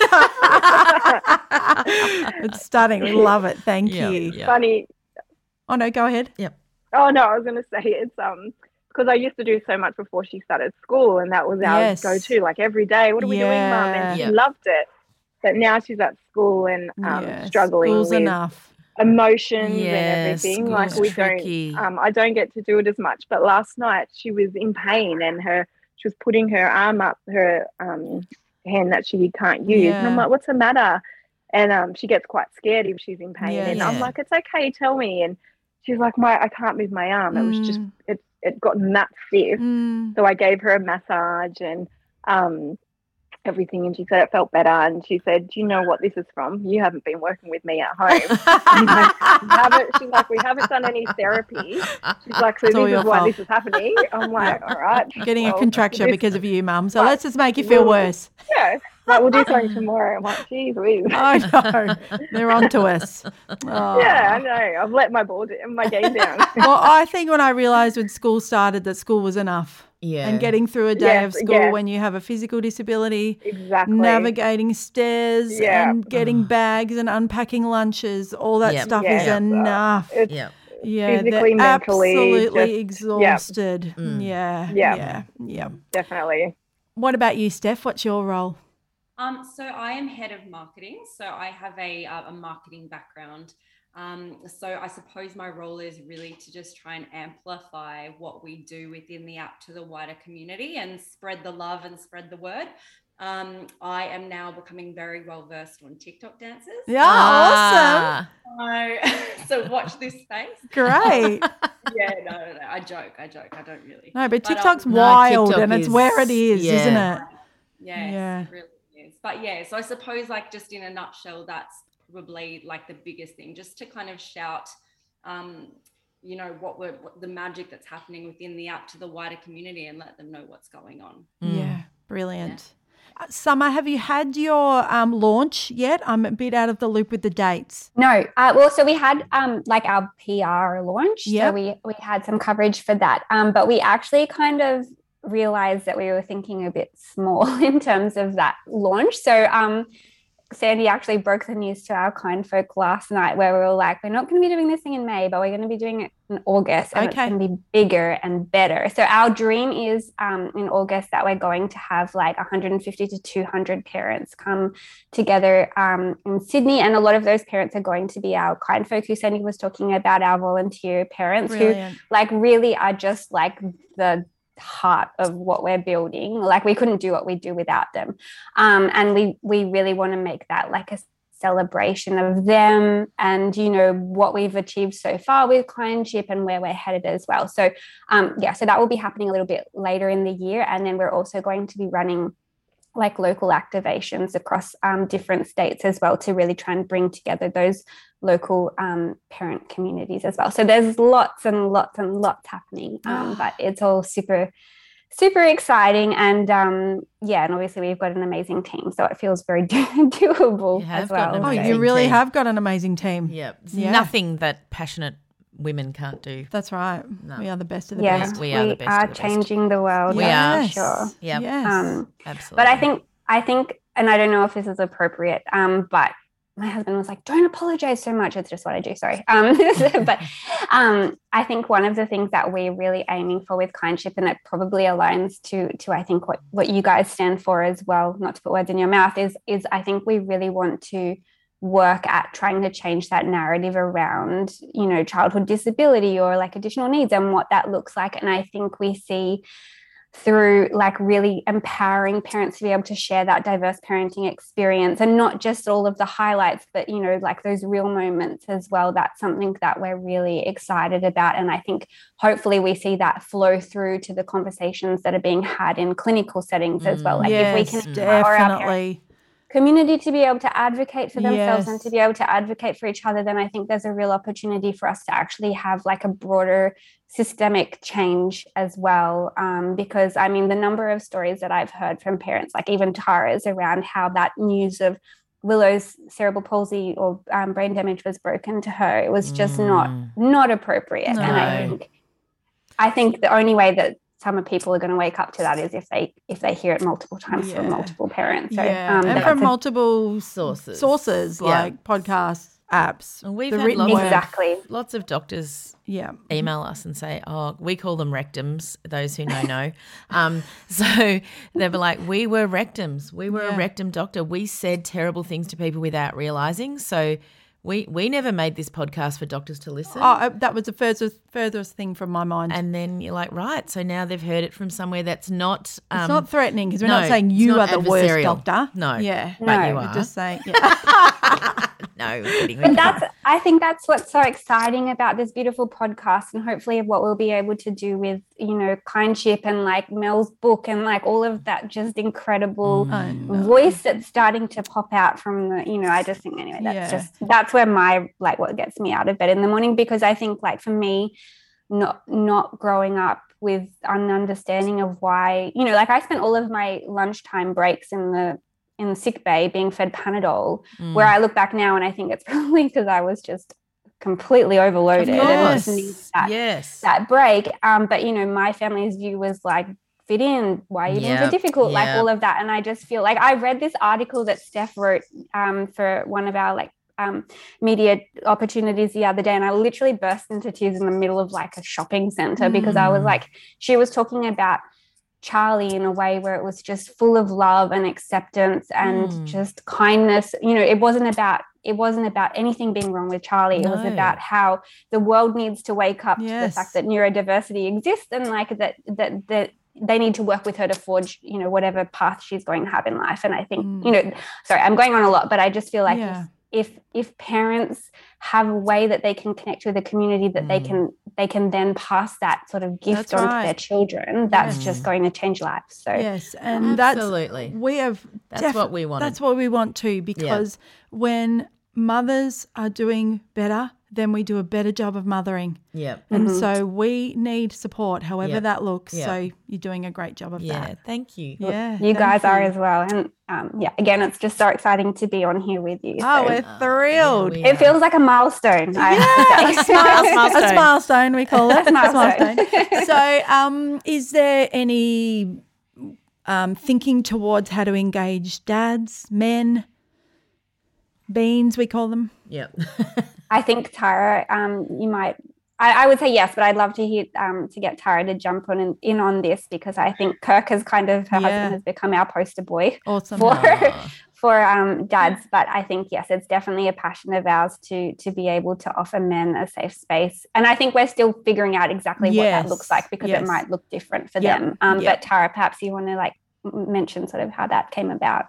It's stunning. We love it. Thank Yeah, you. yeah. Funny. Oh, no, go ahead. Yep. Oh no, I was going to say it's um because I used to do so much before she started school, and that was our Yes. go-to. Like every day, what are we doing, Mum? And she Yeah. loved it. But now she's at school and um, Yeah, struggling school's with enough. emotions Yeah, and everything. Like school's we tricky. don't, um, I don't get to do it as much. But last night she was in pain, and her she was putting her arm up her um, hand that she can't use, and I'm Yeah. like, "What's the matter?" And um, she gets quite scared if she's in pain, Yeah. and I'm Yeah. like, "It's okay, tell me." And she's like, "My, I can't move my arm. It was just Mm. it it gotten that stiff." Mm. So I gave her a massage and um, everything, and she said it felt better. And she said, "Do you know what this is from? You haven't been working with me at home." I'm like, "We haven't," she's like, "We haven't done any therapy." She's like, "So It's all this your is why fault. this is happening." I'm like, "All right." Getting a well, contraction this- because of you, Mum. So Right. let's just make you feel Well, worse. Yeah, like we'll do something tomorrow. I'm like, "Geez, Louise." I know. They're on to us. Oh. Yeah, I know. I've let my ball my game down. Well, I think when I realised when school started that school was enough. Yeah. And getting through a day Yes, of school yes. when you have a physical disability, Exactly. navigating stairs Yeah. and getting bags and unpacking lunches, all that Yep. stuff Yeah. is enough. It's Yeah. Yeah, physically, they're mentally, absolutely just- yeah. exhausted. Mm. Yeah, Yeah. yeah, yeah. definitely. What about you, Steph? What's your role? Um, so I am head of marketing. So I have a, uh, a marketing background. Um, so I suppose my role is really to just try and amplify what we do within the app to the wider community and spread the love and spread the word. Um, I am now becoming very well versed on TikTok dances. Yeah, awesome. Ah. So, so watch this space. Great. Yeah, no, no, no. I joke. I joke. I don't really. No, but But, um, TikTok's No, wild TikTok and it's is- where it is, yeah. isn't it? Yes, Yeah. it really is. But yeah, so I suppose like just in a nutshell, that's probably like the biggest thing, just to kind of shout, um, you know, what we're what the magic that's happening within the app to the wider community and let them know what's going on. Yeah, brilliant. Uh, Summer, have you had your um, launch yet? I'm a bit out of the loop with the dates. No, uh, well, so we had um, like our P R launch. Yep. So we, we had some coverage for that. Um, but we actually kind of realized that we were thinking a bit small in terms of that launch. So um, Sandy actually broke the news to our kind folk last night where we were like, we're not going to be doing this thing in May, but we're going to be doing it in August, and Okay. it's going to be bigger and better. So our dream is um, in August that we're going to have like one hundred fifty to two hundred parents come together um, in Sydney. And a lot of those parents are going to be our kind folk who Sandy was talking about, our volunteer parents Brilliant. who like really are just like the heart of what we're building. Like we couldn't do what we do without them. Um, and we we really want to make that like a celebration of them and, you know, what we've achieved so far with Clientship and where we're headed as well. So um, yeah, so that will be happening a little bit later in the year. And then we're also going to be running like local activations across um, different states as well to really try and bring together those local um, parent communities as well. So there's lots and lots and lots happening, um, but it's all super, super exciting. And um, yeah, and obviously we've got an amazing team, so it feels very do- doable You have as got well. an Oh, amazing you really team. have got an amazing team. Yeah. There's Yeah. nothing that passionate women can't do. That's right. No. We are the best of the Yeah, best. We are the best of the best. changing the world. We that's are. for sure. Yeah. Yes. Um, Absolutely. But I think, I think, and I don't know if this is appropriate, um, but my husband was like, don't apologize so much. It's just what I do. Sorry. Um, but um, I think one of the things that we're really aiming for with Clientship, and it probably aligns to, to I think, what, what you guys stand for as well, not to put words in your mouth, is, is I think we really want to work at trying to change that narrative around, you know, childhood disability or like additional needs and what that looks like. And I think we see through like really empowering parents to be able to share that diverse parenting experience and not just all of the highlights, but, you know, like those real moments as well. That's something that we're really excited about. And I think hopefully we see that flow through to the conversations that are being had in clinical settings as well. Like yes, if we can empower our parents definitely. community to be able to advocate for themselves Yes. and to be able to advocate for each other, then I think there's a real opportunity for us to actually have like a broader systemic change as well. Um, because I mean, the number of stories that I've heard from parents, like even Tara's, around how that news of Willow's cerebral palsy or um, brain damage was broken to her, it was just Mm. not not appropriate. No. And I think I think the only way that some people are going to wake up to that is if they if they hear it multiple times Yeah. from multiple parents. So, yeah, um, and that's from a- multiple Sources. sources Yeah. like podcasts, apps. And we've the had written lots word. Exactly. of, lots of doctors Yeah. email us and say, oh, we call them rectums, those who know know. Um, so they were like, we were rectums. We were Yeah. a rectum doctor. We said terrible things to people without realising. So we we never made this podcast for doctors to listen. Oh, uh, that was the furthest furthest thing from my mind. And then you're like, right, so now they've heard it from somewhere that's not um, it's not threatening because we're no, not saying it's you not are the worst adversarial. doctor. No. Yeah. But No, you we're are. We're just saying, yeah. no, I'm kidding. But that's, I think that's what's so exciting about this beautiful podcast, and hopefully what we'll be able to do with, you know, Kindship and like Mel's book and like all of that just incredible I know. voice that's starting to pop out from the, you know, I just think anyway, that's Yeah. just, that's where my, like what gets me out of bed in the morning, because I think like for me, not, not growing up with an understanding of why, you know, like I spent all of my lunchtime breaks in the, in the sick bay being fed Panadol, Mm. where I look back now and I think it's probably because I was just completely overloaded Of and course. just needed that, Yes. that break. Um, but, you know, my family's view was like, fit in, why are you being so Yep, difficult, like yep. all of that. And I just feel like I read this article that Steph wrote um, for one of our like um, media opportunities the other day, and I literally burst into tears in the middle of like a shopping center because I was Mm. like, she was talking about Charlie in a way where it was just full of love and acceptance and Mm. just kindness. You know, it wasn't about it wasn't about anything being wrong with Charlie. It was No. about how the world needs to wake up to the Yes. fact that neurodiversity exists, and like that that that they need to work with her to forge, you know, whatever path she's going to have in life. And I think, Mm. you know, sorry, I'm going on a lot, but I just feel like Yeah. if, if if parents have a way that they can connect with the community, that they Mm. can they can then pass that sort of gift That's on right. to their children, that's Yes. just going to change lives. So Yes, and that's Absolutely. we have. That's defi- what we wanted. That's what we want too, because when mothers are doing better, then we do a better job of mothering, Yep. and Mhm. so we need support, however Yep. that looks. Yep. So you're doing a great job of Yeah. that. Thank you. Yeah, you thank guys are you. as well. And um, yeah, again, it's just so exciting to be on here with you. Oh, So we're thrilled. we it are. feels like a milestone. I have to a, say. smile- milestone. a milestone, we call it. A milestone. So, um, is there any um, thinking towards how to engage dads, men, beans, we call them? Yep. I think Tara, um, you might. I, I would say yes, but I'd love to hear um, to get Tara to jump on in, in on this, because I think Kirk has kind of her Yeah. husband has become our poster boy Awesome. for Aw. for um, dads. But I think yes, it's definitely a passion of ours to to be able to offer men a safe space, and I think we're still figuring out exactly what Yes. that looks like, because Yes. it might look different for Yep. them. Um, Yep. But Tara, perhaps you want to like m- mention sort of how that came about.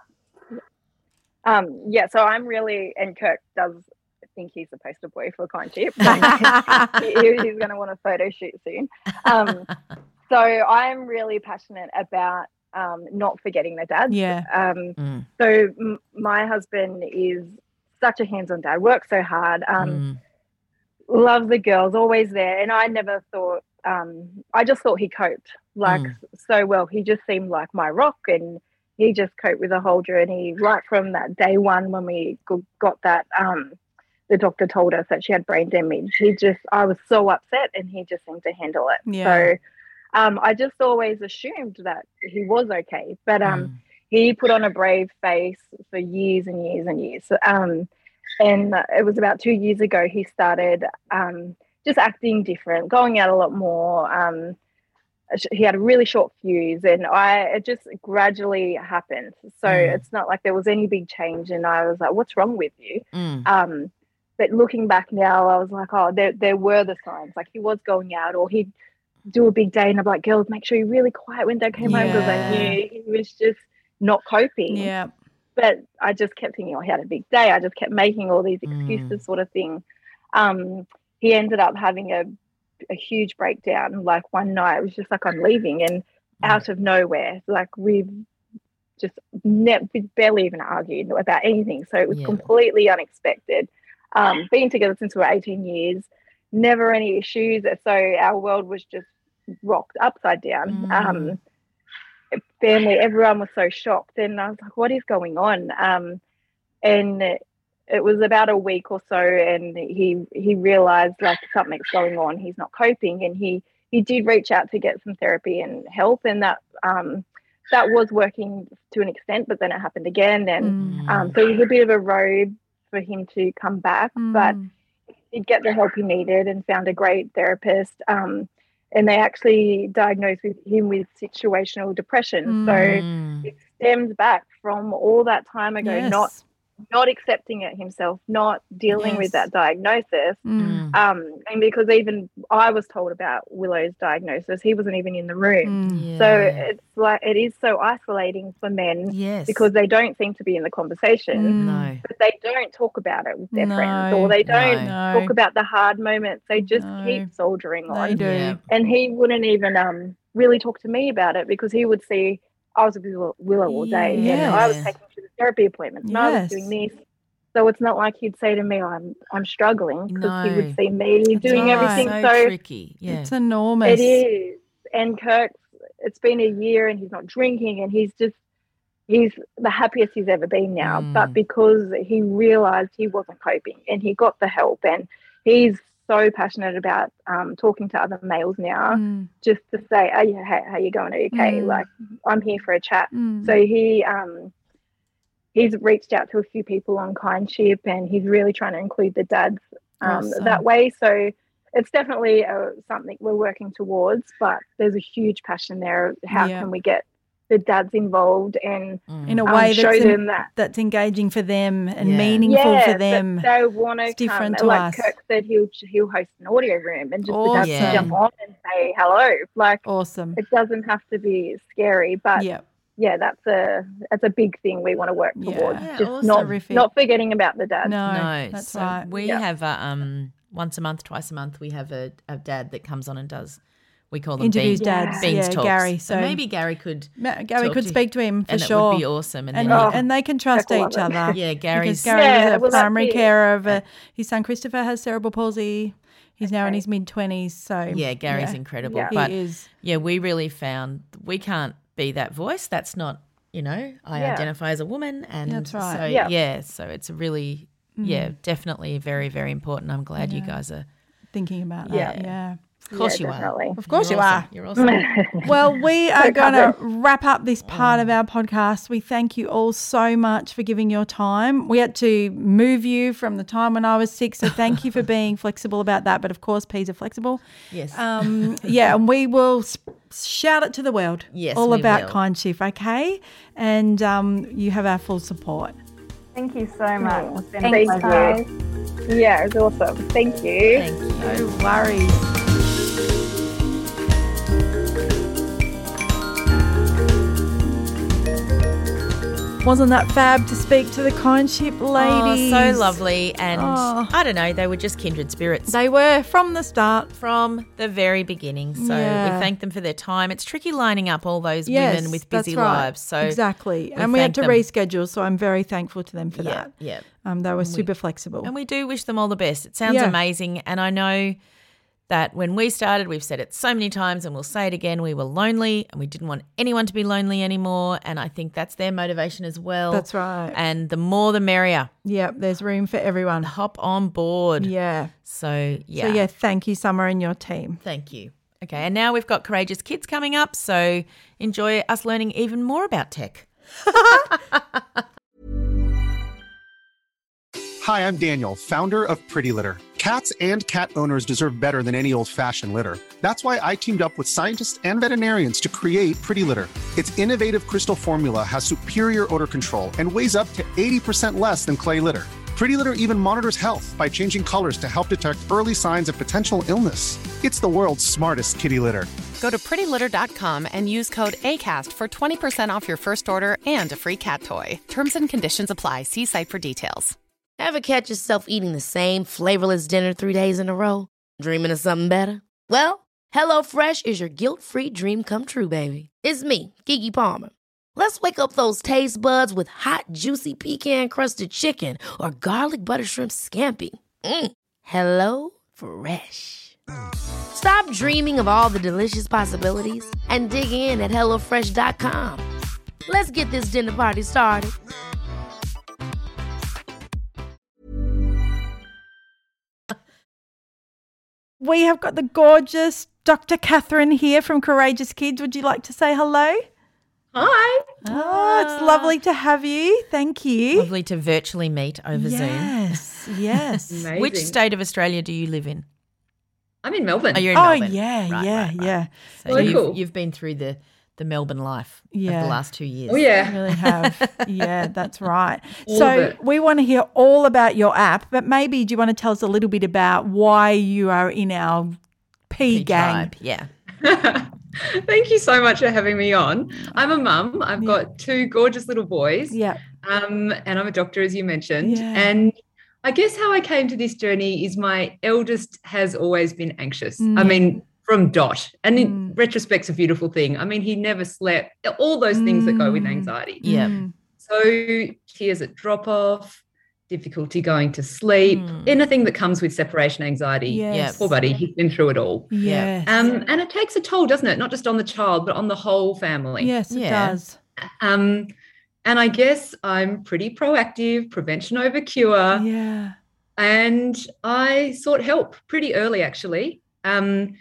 Um, yeah, so I'm really, and Kirk does think he's a poster boy for Kindship. he, he's going to want a photo shoot soon. Um, so I'm really passionate about um, not forgetting the dads. Yeah. Um, Mm. so m- my husband is such a hands-on dad, works so hard, um, Mm. loves the girls, always there. And I never thought, um, I just thought he coped like Mm. so well. He just seemed like my rock, and he just coped with the whole journey right from that day one when we g- got that. Um, the doctor told us that she had brain damage. He just, I was so upset, and he just seemed to handle it. Yeah. So um, I just always assumed that he was okay. But um, Mm. he put on a brave face for years and years and years. Um, and it was about two years ago he started um, just acting different, going out a lot more. Um, he had a really short fuse, and I it just gradually happened. So Mm. it's not like there was any big change, and I was like, what's wrong with you? Mm. Um, but looking back now, I was like, oh, there there were the signs. Like he was going out, or he'd do a big day, and I'm like, girls, make sure you're really quiet when Dad came home, because Yeah. I knew he was just not coping. Yeah. But I just kept thinking, oh, he had a big day. I just kept making all these Mm. excuses, sort of thing. Um, he ended up having a a huge breakdown. Like one night, it was just like I'm leaving, and out of nowhere, like we've just ne- we barely even argued about anything. So it was Yeah. completely unexpected. Um, been together since we were eighteen years, never any issues. So our world was just rocked upside down. Mm. Um, family, everyone was so shocked. And I was like, what is going on? Um, and it was about a week or so, and he he realized like something's going on. He's not coping, and he he did reach out to get some therapy and help, and that um, that was working to an extent. But then it happened again, and Mm. um, so it was a bit of a road for him to come back. Mm. But he did get the help he needed and found a great therapist. Um, and they actually diagnosed with him with situational depression. Mm. So it stems back from all that time ago, Yes. not not accepting it himself, not dealing Yes. with that diagnosis. Mm. Um, and because even I was told about Willow's diagnosis, he wasn't even in the room. Mm. So it's like it is so isolating for men Yes. because they don't seem to be in the conversation, Mm. No. but they don't talk about it with their No, friends, or they don't no. talk about the hard moments. They just No. keep soldiering They on. do. Yeah. And he wouldn't even um really talk to me about it because he would see I was with Willow, Willow all day, Yes. and I was taking him to the therapy appointments, and I was Yes. doing this. So it's not like he'd say to me, "I'm I'm struggling," because he No. would see me doing right. everything. So, So tricky. Yeah. It's enormous. it is. And Kirk, it's been a year, and he's not drinking, and he's just he's the happiest he's ever been now. Mm. But because he realised he wasn't coping, and he got the help, and he's so passionate about um, talking to other males now, Mm. just to say, "Are you how, how you going? Are you okay? Mm. Like I'm here for a chat." Mm. So he um he's reached out to a few people on Kindship, and he's really trying to include the dads um, Awesome. that way. So it's definitely uh, something we're working towards, but there's a huge passion there. How Yeah. can we get the dads involved and in a um, way show that's, them en- that that's engaging for them and Yeah. meaningful yeah, for them. that they want to It's come. different to like us. Kirk said, he'll he'll host an audio room, and just the dads Awesome. can jump on and say hello. Like Awesome. it doesn't have to be scary, but Yeah. yeah, that's a that's a big thing we want to work Yeah. towards. Yeah, just awesome. not Terrific. not forgetting about the dads. No, No, that's so right. we Yeah. have a, um once a month, twice a month. We have a, a dad that comes on and does. We call them Interviews bean, dads. Beans Yeah, talks. Gary, So so- maybe Gary could Ma- Gary talk could to- speak to him for and sure. it would be awesome. And, And, then Oh, and they can trust Jack will each love it. other. yeah, Because Gary's Gary Yeah, is a well, that's primary it. carer of a, his son Christopher has cerebral palsy. He's now in his mid twenties. So yeah, Gary's yeah, incredible. Yeah. he But is. yeah, we really found we can't be that voice. That's not, you know, I Yeah. identify as a woman, and That's right. So Yeah. yeah, so it's a really yeah, Mm. definitely very very important. I'm glad you guys are. Thinking about that. Yeah. Yeah. Of course Yeah, you definitely. are. Of course You're you awesome. are. You're awesome. Well, we are So going to covered. wrap up this part of our podcast. We thank you all so much for giving your time. We had to move you from the time when I was sick, so thank you for being flexible about that. But of course, peas are flexible. Yes. Um, yeah, and we will sp- shout it to the world. Yes, all we about will. Kindship, okay? And um, you have our full support. Thank you so much. It's been Thank a you. pleasure. Yeah, it's awesome. Thank you. Thank you. No worries. Wasn't that fab to speak to the Kindship ladies? Oh, so lovely. And Oh. I don't know, they were just kindred spirits They were from the start. from the very beginning. So Yeah. we thank them for their time. It's tricky lining up all those Yes, women with that's busy right. lives. So exactly, we and we had thank to them. reschedule. So I'm very thankful to them for yeah, that. yeah. Um, they were super flexible. And we do wish them all the best. It sounds Yeah. amazing. And I know that when we started, we've said it so many times and we'll say it again, we were lonely and we didn't want anyone to be lonely anymore. And I think that's their motivation as well. That's right. And the more the merrier. Yep, there's room for everyone. Hop on board. Yeah. So, yeah. So yeah, thank you, Summer, and your team. Thank you. Okay, and now we've got Courageous Kids coming up, so enjoy us learning even more about tech. Hi, I'm Daniel, founder of Pretty Litter. Cats and cat owners deserve better than any old-fashioned litter. That's why I teamed up with scientists and veterinarians to create Pretty Litter. Its innovative crystal formula has superior odor control and weighs up to eighty percent less than clay litter. Pretty Litter even monitors health by changing colors to help detect early signs of potential illness. It's the world's smartest kitty litter. Go to pretty litter dot com and use code ACAST for twenty percent off your first order and a free cat toy. Terms and conditions apply. See site for details. Ever catch yourself eating the same flavorless dinner three days in a row? Dreaming of something better? Well, HelloFresh is your guilt-free dream come true, baby. It's me, Keke Palmer. Let's wake up those taste buds with hot, juicy pecan-crusted chicken or garlic butter shrimp scampi. Mm. Hello Fresh. Stop dreaming of all the delicious possibilities and dig in at hello fresh dot com. Let's get this dinner party started. We have got the gorgeous Doctor Catherine here from Courageous Kids. Would you like to say hello? Hi. Oh, it's lovely to have you. Thank you. Lovely to virtually meet over Zoom. Yes, yes. Amazing. Which state of Australia do you live in? I'm in Melbourne. Oh, you're in Oh, Melbourne. yeah, Right, yeah, right, right. yeah. So Very you've, cool. you've been through the, the Melbourne life Yeah. of the last two years. Oh, yeah. You really have. Yeah, that's right. All so of it. we want to hear all about your app, but maybe do you want to tell us a little bit about why you are in our P, P gang? tribe, yeah. Thank you so much for having me on. I'm a mum. I've got two gorgeous little boys. Yeah. Um, and I'm a doctor, as you mentioned. Yeah. And I guess how I came to this journey is my eldest has always been anxious. Mm. I mean, from dot. And in Mm. retrospect's a beautiful thing. I mean, he never slept, all those things that go with Mm. anxiety. Yeah. Mm. So tears at drop off, difficulty going to sleep, Mm. anything that comes with separation anxiety. Yes. Poor buddy, he's been through it all. Yes. Um, and it takes a toll, doesn't it? Not just on the child, but on the whole family. Yes, it Yeah. does. Um, and I guess I'm pretty proactive, prevention over cure. Yeah. And I sought help pretty early, actually. Um,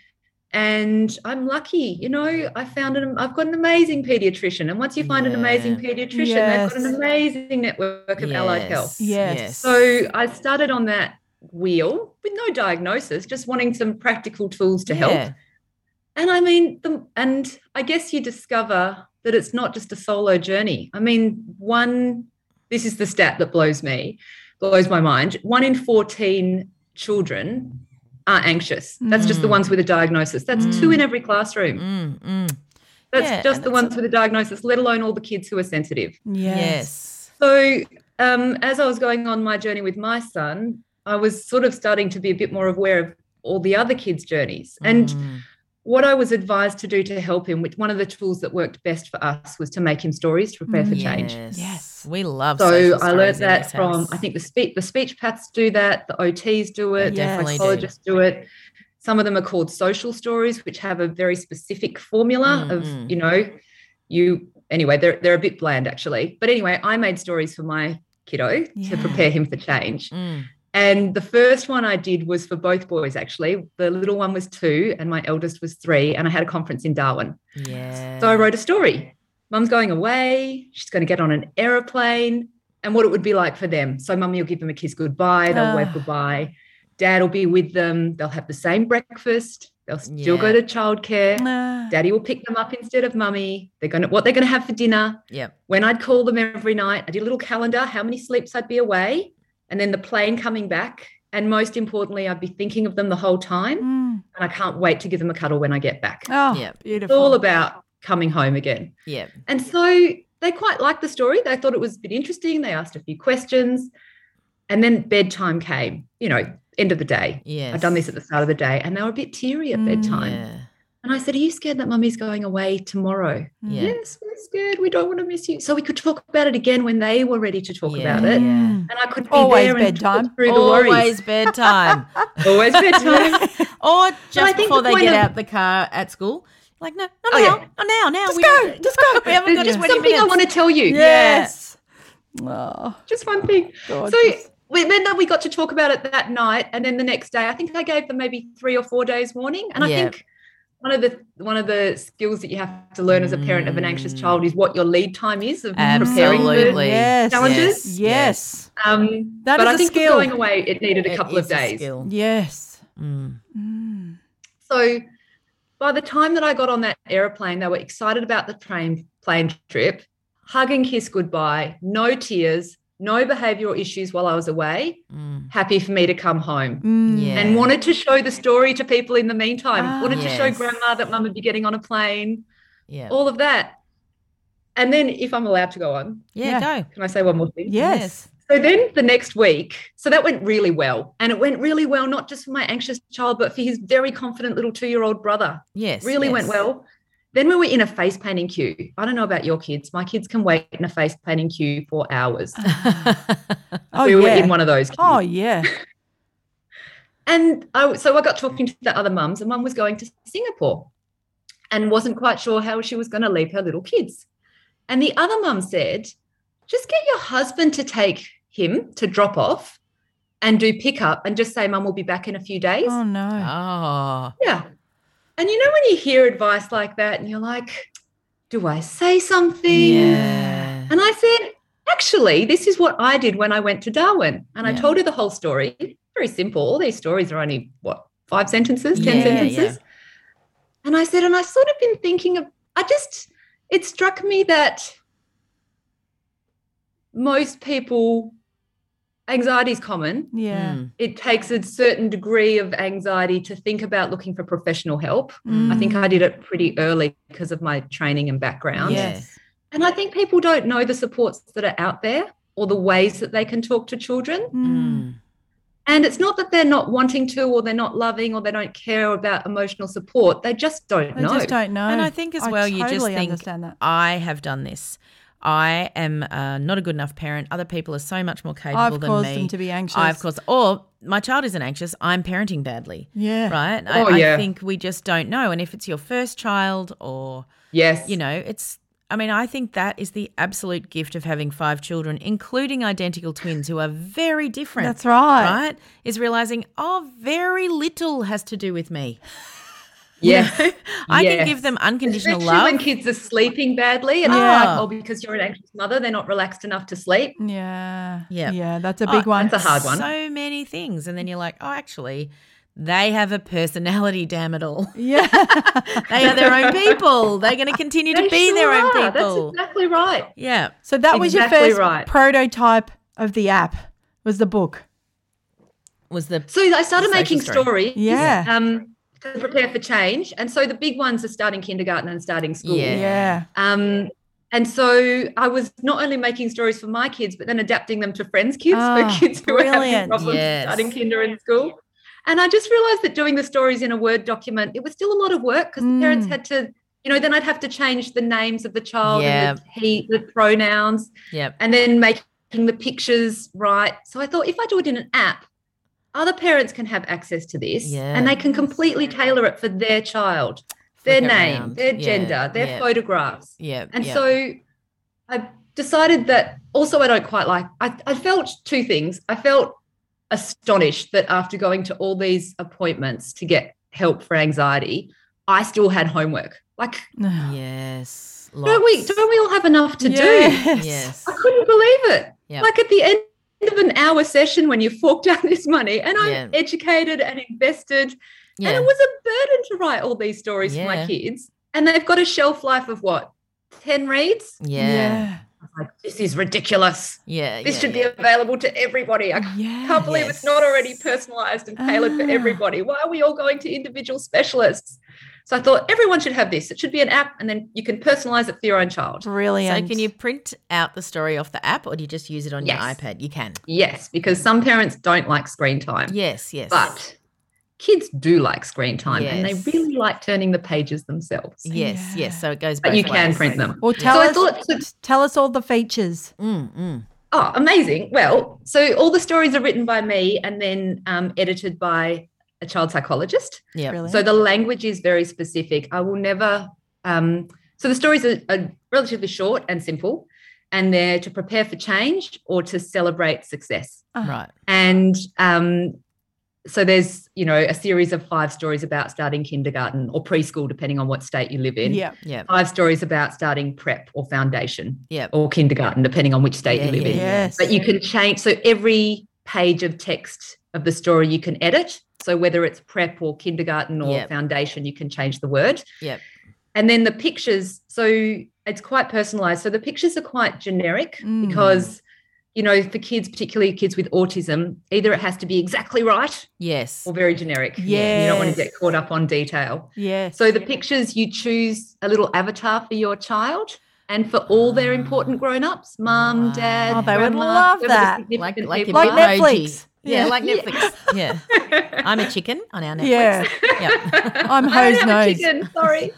and I'm lucky, you know, I found an, I've got an amazing pediatrician. And once you find an amazing Yeah. pediatrician, Yes. they've got an amazing network of allied health. Yes. So I started on that wheel with no diagnosis, just wanting some practical tools to Yeah. help. And I mean, the, and I guess you discover that it's not just a solo journey. I mean, one, this is the stat that blows me, blows my mind. One in fourteen children are anxious. That's just the ones with a diagnosis. That's two in every classroom. Mm, mm. That's Yeah, just and the that's ones with a diagnosis, let alone all the kids who are sensitive. Yes. Yes. So um, as I was going on my journey with my son, I was sort of starting to be a bit more aware of all the other kids' journeys. And Mm. what I was advised to do to help him, which one of the tools that worked best for us was to make him stories to prepare for change. Yes. Yes. We love So social I stories learned in that this from, house. I think the speech, the speech paths do that, the O Ts do it, They the definitely do. psychologists do it. Some of them are called social stories, which have a very specific formula of, Mm-mm. you know, you, anyway, they're, they're a bit bland actually. But anyway, I made stories for my kiddo Yeah. to prepare him for change. Mm. And the first one I did was for both boys, actually. The little one was two and my eldest was three, and I had a conference in Darwin. Yeah. So I wrote a story. Mum's going away. She's going to get on an aeroplane and what it would be like for them. So mummy will give them a kiss goodbye. They'll Ah. wave goodbye. Dad will be with them. They'll have the same breakfast. They'll still Yeah. go to childcare. Ah. Daddy will pick them up instead of mummy. They're going to, what they're going to have for dinner. Yep. When I'd call them every night, I did a little calendar, how many sleeps I'd be away, and then the plane coming back. And most importantly, I'd be thinking of them the whole time. Mm. And I can't wait to give them a cuddle when I get back. Oh, Yep. It's beautiful. all about coming home again. Yep. And so they quite liked the story. They thought it was a bit interesting. They asked a few questions. And then bedtime came, you know, end of the day. Yes. I'd done this at the start of the day and they were a bit teary at bedtime. Yeah. And I said, are you scared that mummy's going away tomorrow? Yeah. Yes, we're scared. We don't want to miss you. So we could talk about it again when they were ready to talk Yeah. about it. Mm. And I could be Always there and bedtime. talk through the Always worries. bedtime. Always bedtime. Or I just think before the they point get of- out the car at school. Like, no, not Oh, now. yeah. Not now. Now. Just we go. don't- Just go. We haven't got There's twenty something I minutes. want to tell you. Yes. Oh, Just one thing. gorgeous. So we, then we got to talk about it that night, and then the next day, I think I gave them maybe three or four days warning. And I Yeah. think one of the one of the skills that you have to learn as a parent of an anxious child is what your lead time is of preparing Absolutely. for Yes. challenges. Yes. Um, That but is I a think for skill. going away, it needed a It couple of is a days. skill. Yes. Mm. Mm. So by the time that I got on that airplane, they were excited about the train plane trip, hug and kiss goodbye, no tears, no behavioural issues while I was away, Mm. happy for me to come home. Mm. Yeah. And wanted to show the story to people in the meantime, Ah. wanted to show Yes. grandma that mum would be getting on a plane, Yeah. all of that. And then if I'm allowed to go on, Yeah, Yeah. go. can I say one more thing? Yes. So then the next week, so that went really well. And it went really well, not just for my anxious child, but for his very confident little two-year-old brother. Yes. Really yes. went well. Then we were in a face painting queue. I don't know about your kids. My kids can wait in a face painting queue for hours. Oh, we yeah. were in one of those queues. Oh, yeah. And I, so I got talking to the other mums, and mum was going to Singapore and wasn't quite sure how she was going to leave her little kids. And the other mum said, just get your husband to take him to drop off and do pickup and just say, Mum will be back in a few days. Oh, no. Oh. Yeah. And you know when you hear advice like that and you're like, do I say something? Yeah. And I said, actually, this is what I did when I went to Darwin. And I Yeah. told her the whole story. Very simple. All these stories are only, what, five sentences, ten Yeah, sentences? yeah. And I said, and I sort of been thinking of, I just, it struck me that most people, anxiety is common. Yeah. Mm. It takes a certain degree of anxiety to think about looking for professional help. Mm. I think I did it pretty early because of my training and background. Yes. And I think people don't know the supports that are out there or the ways that they can talk to children. Mm. And it's not that they're not wanting to or they're not loving or they don't care about emotional support. They just don't They know. just don't know. And I think as well, you just totally think, understand that. I have done this. I am uh, not a good enough parent. Other people are so much more capable I've than caused me. them to be anxious. I've caused, or my child isn't anxious. I'm parenting badly. Yeah. Right? Oh, I, yeah. I think we just don't know. And if it's your first child or, Yes. you know, it's, I mean, I think that is the absolute gift of having five children, including identical twins who are very different. That's right. Right? Is realizing, oh, very little has to do with me. Yes. You know? I Yes. can give them unconditional Especially love. when kids are sleeping badly and Yeah. it's like, oh, because you're an anxious mother, they're not relaxed enough to sleep. Yeah. Yeah. Yeah, that's a Oh, big one. That's a hard one. So many things. And then you're like, oh, actually, they have a personality, damn it all. Yeah. They are their own people. They're going to continue to They be their sure own are. people. That's exactly right. Yeah. So that was your Exactly first right. prototype of the app, was the book. Was the So I started Social making story. stories Yeah. um, to prepare for change. And so the big ones are starting kindergarten and starting school. Yeah. Yeah. Um, and so I was not only making stories for my kids, but then adapting them to friends' kids, Ah, for kids who are having brilliant. problems Yes. starting kinder and school. And I just realized that doing the stories in a Word document, it was still a lot of work because Mm. the parents had to, you know, then I'd have to change the names of the child and the, he, the pronouns, Yep. and then making the pictures right. So I thought if I do it in an app, other parents can have access to this Yeah. and they can completely tailor it for their child, their Flick it name, around. their Yeah, gender, their yeah. photographs. Yeah. And yeah. so I decided that also I don't quite like, I, I felt two things. I felt astonished that after going to all these appointments to get help for anxiety, I still had homework. Like, Yes. don't we, lots. don't we all have enough to do? Yes. Yes. I couldn't believe it. Yeah. Like at the end of an hour session when you forked out this money and I'm Yeah. educated and invested, Yeah. and it was a burden to write all these stories for my Yeah. kids. And they've got a shelf life of what, ten reads? Yeah. I was like, this is ridiculous. Yeah. This yeah, should yeah. be available to everybody. I Yeah. can't believe it's not already personalized and tailored for Ah. everybody. Why are we all going to individual specialists? So I thought everyone should have this. It should be an app and then you can personalize it for your own child. Brilliant. So can you print out the story off the app or do you just use it on Yes. your iPad? You can. Yes, because some parents don't like screen time. Yes, yes. But kids do like screen time and Yes. they really like turning the pages themselves. Yes, Yeah. yes. So it goes both But you can ways. print them. Well, tell So I us thought- so- tell us all the features. Mm, mm. Oh, amazing. Well, so all the stories are written by me and then um, edited by a child psychologist. Yeah. Brilliant. So the language is very specific. I will never, um, so the stories are, are relatively short and simple, and they're to prepare for change or to celebrate success. Right. And um, so there's, you know, a series of five stories about starting kindergarten or preschool, depending on what state you live in. Yeah. Yeah. Five stories about starting prep or foundation Yeah. or kindergarten, depending on which state Yeah, you live yeah, in. Yes. But you can change. So every page of text of the story you can edit. So whether it's prep or kindergarten or Yep. foundation, you can change the word. Yep. And then the pictures, so it's quite personalized. So the pictures are quite generic Mm. because, you know, for kids, particularly kids with autism, either it has to be exactly right Yes. or very generic. Yes. You don't want to get caught up on detail. Yes. So the pictures, you choose a little avatar for your child and for all their important grown-ups, mum, Wow. dad, Oh, they would grandma, love whoever the that. significant Like- like people in like are. Bitmoji. Netflix. Yeah, Yeah. like Netflix. Yeah. I'm a chicken on our Netflix. Yeah. Yep. I'm I hose don't have a nose. chicken, sorry.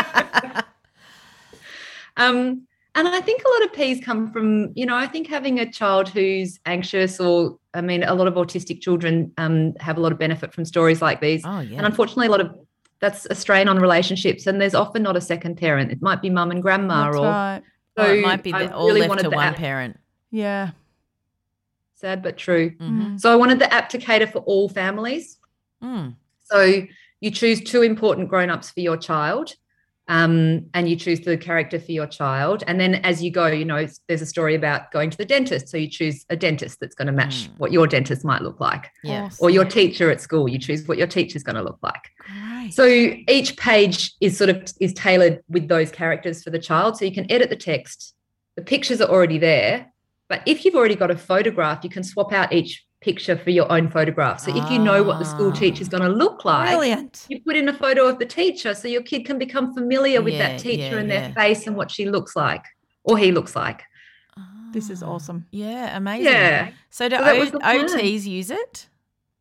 um, and I think a lot of P's come from, you know, I think having a child who's anxious or, I mean, a lot of autistic children um, have a lot of benefit from stories like these. Oh, yeah. And unfortunately, a lot of that's a strain on relationships, and there's often not a second parent. It might be mum and grandma, That's or right. so Or it might be I the, all really left wanted to the one app- parent. Yeah. Sad but true. Mm-hmm. So I wanted the app to cater for all families. Mm. So you choose two important grown-ups for your child, um, and you choose the character for your child. And then as you go, you know, there's a story about going to the dentist. So you choose a dentist that's going to match Mm. what your dentist might look like. Yeah. Awesome. Or your teacher at school, you choose what your teacher's going to look like. Great. So each page is sort of is tailored with those characters for the child. So you can edit the text. The pictures are already there. But if you've already got a photograph, you can swap out each picture for your own photograph. So if you know what the school teacher is going to look like, Brilliant. you put in a photo of the teacher so your kid can become familiar with Yeah, that teacher yeah, and yeah. their face and what she looks like or he looks like. This is awesome. Yeah, amazing. Yeah. So do So that o- was the plan. O Ts use it?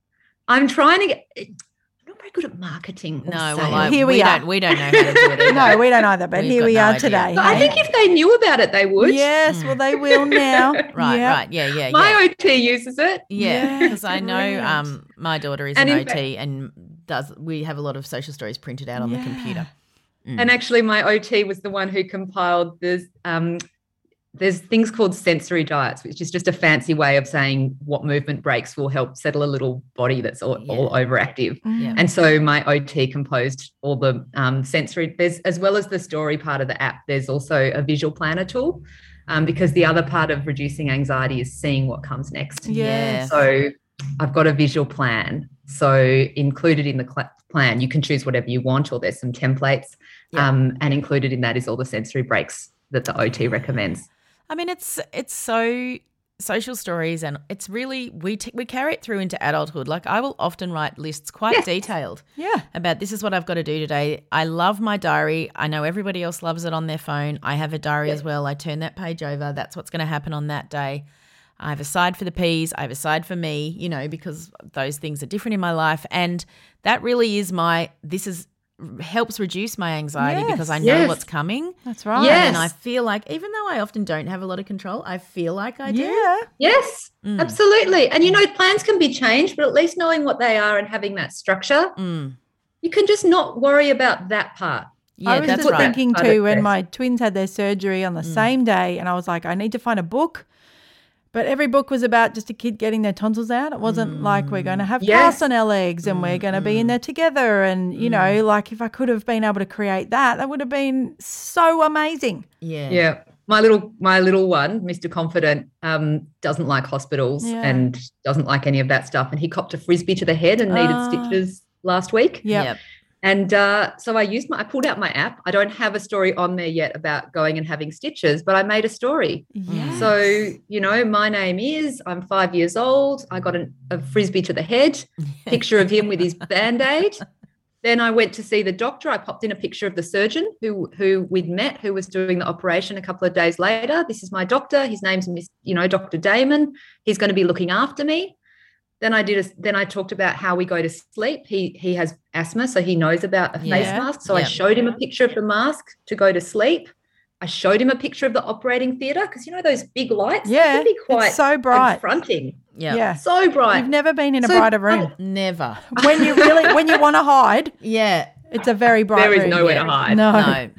I'm trying to get – I'm not very good at marketing or No, sales. well, I, Here we we are. don't. We don't know how to do it either. No, we don't either, but We've here got we no are idea. today. But I hey? think if they knew about it, they would. Yes, well, they will now. Right, Yep. right. Yeah, yeah, My yeah. O T uses it. Yeah, Yeah, because I know brilliant. um, my daughter is And an in O T and does. We have a lot of social stories printed out on Yeah. the computer. Mm. And actually, my O T was the one who compiled this. Um, there's things called sensory diets, which is just a fancy way of saying what movement breaks will help settle a little body that's all, Yeah. all overactive. Yeah. And so my O T composed all the um, sensory, there's as well as the story part of the app, there's also a visual planner tool, um, because the other part of reducing anxiety is seeing what comes next. Yeah. So I've got a visual plan. So included in the cl- plan, you can choose whatever you want, or there's some templates. Yeah. Um, and included in that is all the sensory breaks that the O T recommends. I mean, it's it's so social stories, and it's really we t- we carry it through into adulthood. Like I will often write lists quite Yes. detailed. Yeah. About this is what I've got to do today. I love my diary. I know everybody else loves it on their phone. I have a diary as well. I turn that page over. That's what's going to happen on that day. I have a side for the P's. I have a side for me, you know, because those things are different in my life. And that really is my, this is, helps reduce my anxiety Yes. because I know Yes. what's coming. That's right. Yes. And I feel like, even though I often don't have a lot of control, I feel like I do. Yeah. Yes, Mm. absolutely. And, you know, plans can be changed, but at least knowing what they are and having that structure, Mm. you can just not worry about that part. Yeah, I was that's just right. thinking Part too of when this. my twins had their surgery on the Mm. same day, and I was like, I need to find a book. But every book was about just a kid getting their tonsils out. It wasn't like we're going to have Yes. casts on our legs and we're going to be in there together. And, you know, like if I could have been able to create that, that would have been so amazing. Yeah. Yeah. My little my little one, Mister Confident, um, doesn't like hospitals Yeah. and doesn't like any of that stuff. And he copped a frisbee to the head and needed Ah. stitches last week. Yep. Yep. And uh, so I used my, I pulled out my app. I don't have a story on there yet about going and having stitches, but I made a story. Yes. So, you know, my name is, I'm five years old. I got an, a frisbee to the head, picture of him with his Band-Aid. Then I went to see the doctor. I popped in a picture of the surgeon who who we'd met, who was doing the operation a couple of days later. This is my doctor. His name's, Miss, you know, Doctor Damon. He's going to be looking after me. Then I did. A, then I talked about how we go to sleep. He he has asthma, so he knows about a face Yeah. mask. So I Yeah. showed him a picture of the mask to go to sleep. I showed him a picture of the operating theatre because you know those big lights. They Yeah, can be quite it's so bright. confronting. Yeah. Yeah. So bright. You've never been in a So- brighter room. Never. when you really, when you want to hide, Yeah. it's a very bright There is room. nowhere Yeah. to hide. No. No.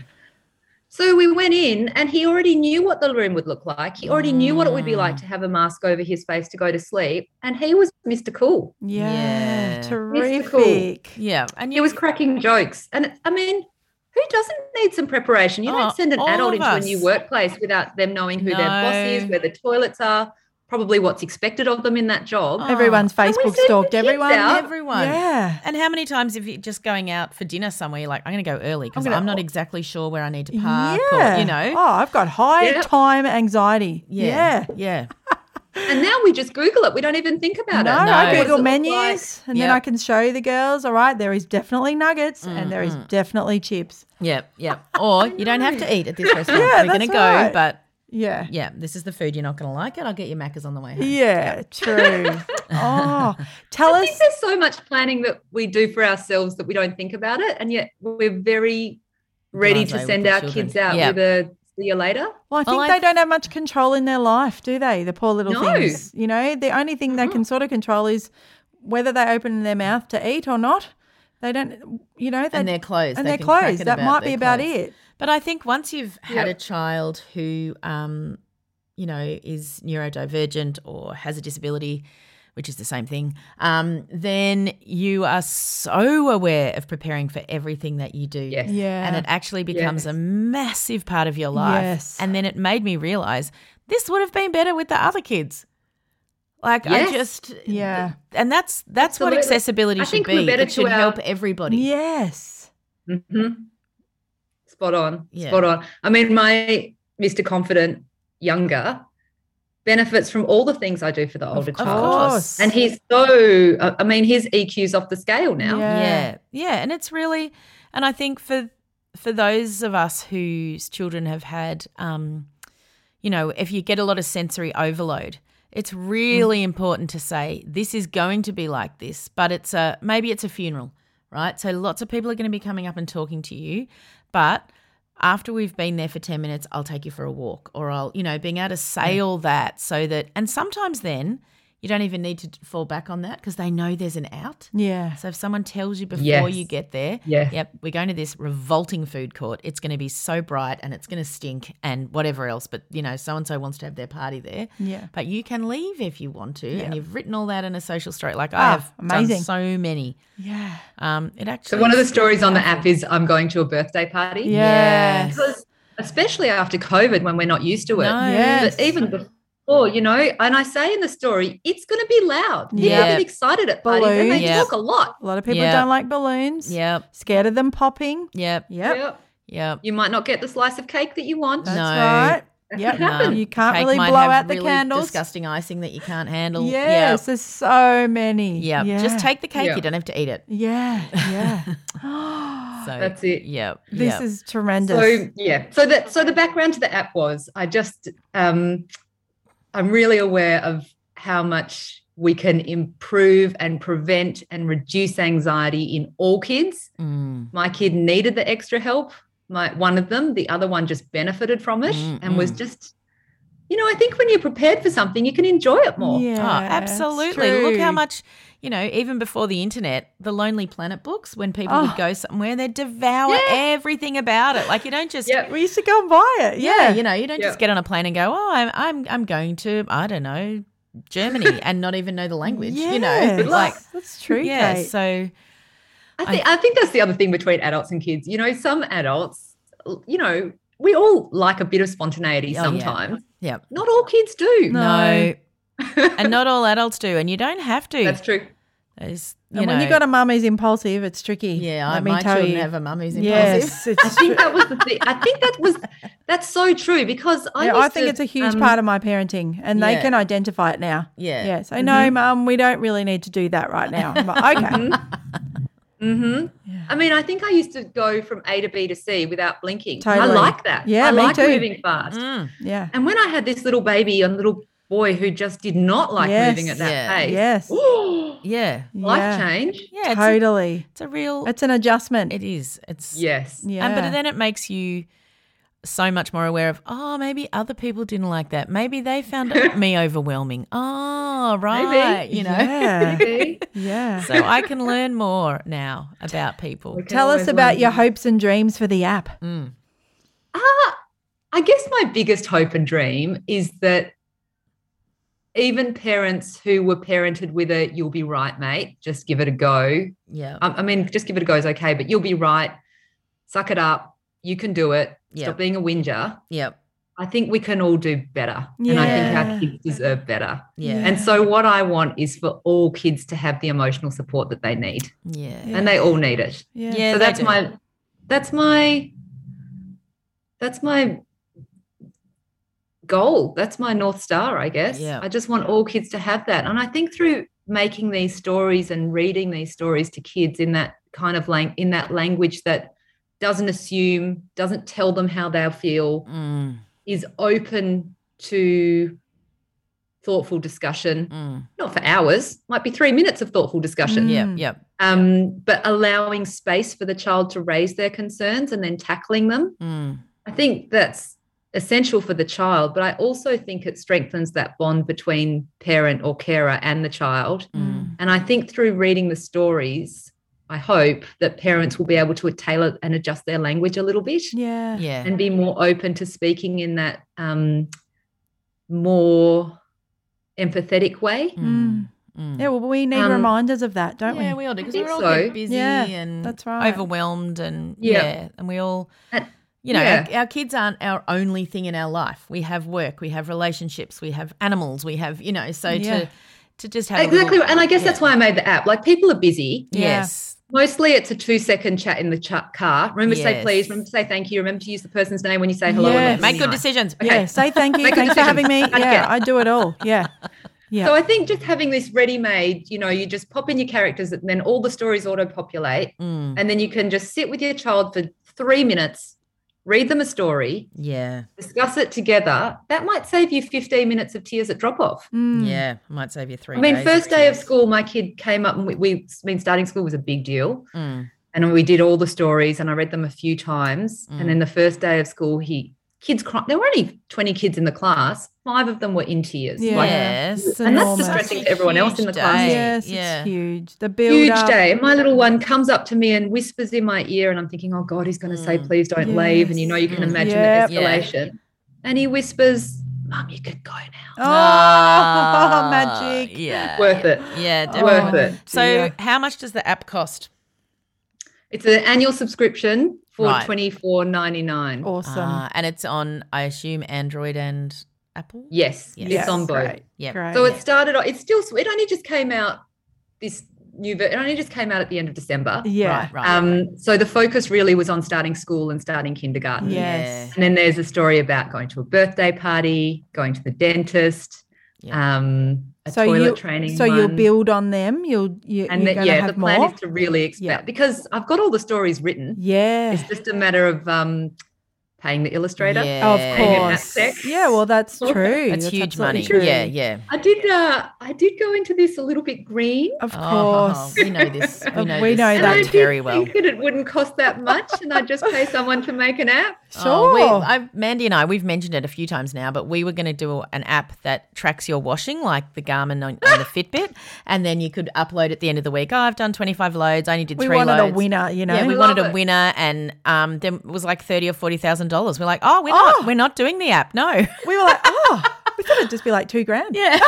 So we went in and he already knew what the room would look like. He already knew what it would be like to have a mask over his face to go to sleep. And he was Mister Cool. Yeah. Yeah. Terrific. Cool. Yeah. And He you was cracking jokes. And I mean, who doesn't need some preparation? You Oh, don't send an all adult of into us. a new workplace without them knowing who their boss is, No. where the toilets are, probably what's expected of them in that job. Oh. Everyone's And we Facebook sent the stalked kids everyone. out. everyone. Yeah. And how many times if you're just going out for dinner somewhere, you're like, I'm going to go early because I'm I'm, gonna- not exactly sure where I need to park Yeah. or, you know. Oh, I've got high Yep. time anxiety. Yeah. Yeah. Yeah. And now we just Google it. We don't even think about No, it. I No. What does Google it look menus like? and then Yep. I can show the girls, all right, there is definitely nuggets and there is definitely chips. Yeah. Yeah. Or you don't have to eat at this restaurant. Yeah, We're going to that's go, right. but Yeah. Yeah, this is the food. You're not going to like it. I'll get you Macca's on the way home. Yeah, true. Oh, tell I us. think there's so much planning that we do for ourselves that we don't think about it, and yet we're very ready Blasé to with send the our children. kids out Yeah. with a see you later. Well, I think Well, they I- don't have much control in their life, do they? The poor little No. things. You know, the only thing they can sort of control is whether they open their mouth to eat or not. They don't, you know, they, And their clothes. And They their can crack clothes. it That about might their be about clothes. it. But I think once you've had Yep. a child who, um, you know, is neurodivergent or has a disability, which is the same thing, um, then you are so aware of preparing for everything that you do. Yes. Yeah. And it actually becomes Yes. a massive part of your life. Yes. And then it made me realise this would have been better with the other kids. Like Yes. I just Yeah. and that's that's what Absolutely. accessibility I should think we're be. better It should to our- help everybody. Yes. hmm Spot on. Yeah. Spot on. I mean, my Mister Confident younger benefits from all the things I do for the older Of child. course. And he's so, uh, I mean, his E Q's off the scale now. Yeah. Yeah. Yeah. And it's really, and I think for for those of us whose children have had, um, you know, if you get a lot of sensory overload, it's really important to say this is going to be like this, but it's a maybe it's a funeral, right? So lots of people are going to be coming up and talking to you, but after we've been there for ten minutes, I'll take you for a walk, or I'll, you know, being able to say all that so that, and sometimes then you don't even need to fall back on that because they know there's an out. Yeah. So if someone tells you before Yes. you get there, Yeah. yep, we're going to this revolting food court. It's going to be so bright and it's going to stink and whatever else. But, you know, so-and-so wants to have their party there. Yeah. But you can leave if you want to. Yeah. And you've written all that in a social story. Like Ah, I have amazing. done so many. Yeah. Um, it actually So one of the is stories on the app powerful. is I'm going to a birthday party. Yes. Because especially after COVID when we're not used to it. No. Yes. But even before, you know, and I say in the story, it's going to be loud. People Yeah. get excited at parties and they Balloons. Yeah. talk a lot. A lot of people Yeah. don't like balloons. Yep, Scared of them popping. yep, Yep. Yep. yep. You might not get the slice of cake that you want. That's No. right. That Yep. could happen. You can't Cake really might blow have out the really candles. disgusting icing that you can't handle. Yes, there's so many. Yep. Yeah. Just take the cake. Yeah. You don't have to eat it. Yeah, yeah. So That's it. Yep. This yep. is tremendous. So yeah, so that so the background to the app was I just um, I'm really aware of how much we can improve and prevent and reduce anxiety in all kids. Mm. My kid needed the extra help. My one of them, the other one just benefited from it Mm, and was mm. just, you know, I think when you're prepared for something, you can enjoy it more. Yeah, Oh, it's absolutely. Look how true. much, you know, even before the internet, the Lonely Planet books, when people Oh. would go somewhere, they'd devour Yeah. everything about it. Like you don't just Yep. We used to go and buy it. yeah, Yeah, you know, you don't Yeah. just get on a plane and go, "Oh, I'm I'm I'm going to, I don't know, Germany," and not even know the language, yeah. you know. Like that's true. yeah, Kate. so I think I think that's the other thing between adults and kids. You know, some adults, you know, we all like a bit of spontaneity Oh, yeah. sometimes. yeah. Not all kids do. No. And not all adults do, and you don't have to. That's true. There's, you And know, when you got a mum who's impulsive, it's tricky. yeah, I, Let me my tell children you. have a mum who's impulsive. Yes, it's I think that was the thing. I think that was that's so true because I yeah, used I think to, it's a huge um, part of my parenting, and they yeah. can identify it now. Yeah. Yeah. So no, mum, we don't really need to do that right now. I'm like, okay. hmm I mean, I think I used to go from A to B to C without blinking. Totally. I like that. Yeah, I me like too. moving fast. Mm. Yeah. And when I had this little baby and little boy who just did not like Yes. moving at that Yeah. pace, Yes. Yeah. life Yeah. change. Yeah. It's, Totally. a, it's a real, It's an adjustment. it is. It's, Yes. yeah. And, but then it makes you so much more aware of, oh, maybe other people didn't like that. Maybe they found me overwhelming. Oh, right. You know, Yeah. Maybe. yeah. so I can learn more now about people. We can Tell us always about learn. your hopes and dreams for the app. Mm. Ah, I guess my biggest hope and dream is that even parents who were parented with a "you'll be right, mate, just give it a go." Yeah. I, I mean, just give it a go is okay, but you'll be right. Suck it up. You can do it. Yeah. Stop being a whinger. Yep. I think we can all do better. And I think Yeah. our kids deserve better. Yeah. And so what I want is for all kids to have the emotional support that they need. Yeah. And they all need it. Yeah. Yeah. so they that's do. my that's my that's my goal. That's my North Star, I guess. Yeah. I just want all kids to have that. And I think through making these stories and reading these stories to kids in that kind of lang- in that language that doesn't assume, doesn't tell them how they'll feel, Mm. is open to thoughtful discussion, Mm. not for hours, might be three minutes of thoughtful discussion. Yep, yep. Um, but allowing space for the child to raise their concerns and then tackling them. Mm. I think that's essential for the child, but I also think it strengthens that bond between parent or carer and the child. Mm. And I think through reading the stories, I hope that parents will be able to tailor and adjust their language a little bit. Yeah. Yeah. And be more open to speaking in that um, more empathetic way. Mm. Mm. Yeah, well, we need Um, reminders of that, don't Yeah, we? we all do because think we're all so. get busy Yeah, and that's right. overwhelmed and Yeah. yeah, and we all, And- you know, yeah. our, our kids aren't our only thing in our life. We have work, we have relationships, we have animals, we have, you know, so Yeah. to to just have a Exactly. little- And I guess yeah. that's why I made the app. Like people are busy. Yes. Mostly it's a two second chat in the ch- car. Remember to say Yes. please, remember to say thank you, remember to use the person's name when you say hello. and Yes. that's Make really good nice. decisions. Okay. Yeah, say thank you. Make good Thanks for having me. decisions. Yeah, Okay. I do it all. Yeah. Yeah. So I think just having this ready-made, you know, you just pop in your characters and then all the stories auto-populate Mm. and then you can just sit with your child for three minutes, read them a story, Yeah. discuss it together. That might save you fifteen minutes of tears at drop-off. Mm. Yeah. Might save you three I mean, days first day of tears. school, my kid came up and we, we I mean, starting school was a big deal. Mm. And we did all the stories and I read them a few times. Mm. And then the first day of school, he kids cry. There were only twenty kids in the class. Five of them were in tears. Yeah. Like, Yes. It's and that's enormous. distressing to everyone else in the Huge class. day. Yes, Yeah. it's huge. The build Huge up. day. And my little one comes up to me and whispers in my ear, and I'm thinking, oh God, he's going to say, Mm. please don't leave. And you know, you can Yes. imagine Yep. the escalation. And he whispers, Mum, you could go now. Oh, Ah, magic. Yeah. Worth it. Yeah, Oh, definitely. Worth it. So, dear. how much does the app cost? It's an annual subscription for Right. twenty-four ninety-nine. Awesome. Uh, and it's on, I assume, Android and Apple? Yes, Yes. it's Yes, on both. great. Yep. Great. So it started. It's still. It only just came out. This new. ver- It only just came out at the end of December. yeah. Right, right. Um. So the focus really was on starting school and starting kindergarten. Yes. And then there's a story about going to a birthday party, going to the dentist, Yeah. um, a So toilet you, training. so you'll one. build on them. You'll you, And you're then, going to yeah, have the plan more. is to really expand Yeah. because I've got all the stories written. Yeah. It's just a matter of um, paying the illustrator. Yeah. Of Paying him that course. sec. Yeah, well, that's true. That's, That's huge absolutely money. true. Yeah, yeah. I did. Uh, I did go into this a little bit green. Of Oh, course. we know this. We know, We this know And that. I that did very well. think that it wouldn't cost that much, and I'd just pay someone to make an app. Sure. Oh, we, I, Mandy and I, we've mentioned it a few times now, but we were going to do an app that tracks your washing, like the Garmin on, on the Fitbit, and then you could upload at the end of the week. Oh, I've done twenty-five loads. I only did we three wanted loads. a winner, you know. Yeah, we Love wanted a it. winner, and um, then it was like thirty or forty thousand dollars. We're like, oh, we're not, Oh. we're not doing the app. No, We were like, oh, we thought it'd just be like two grand. yeah,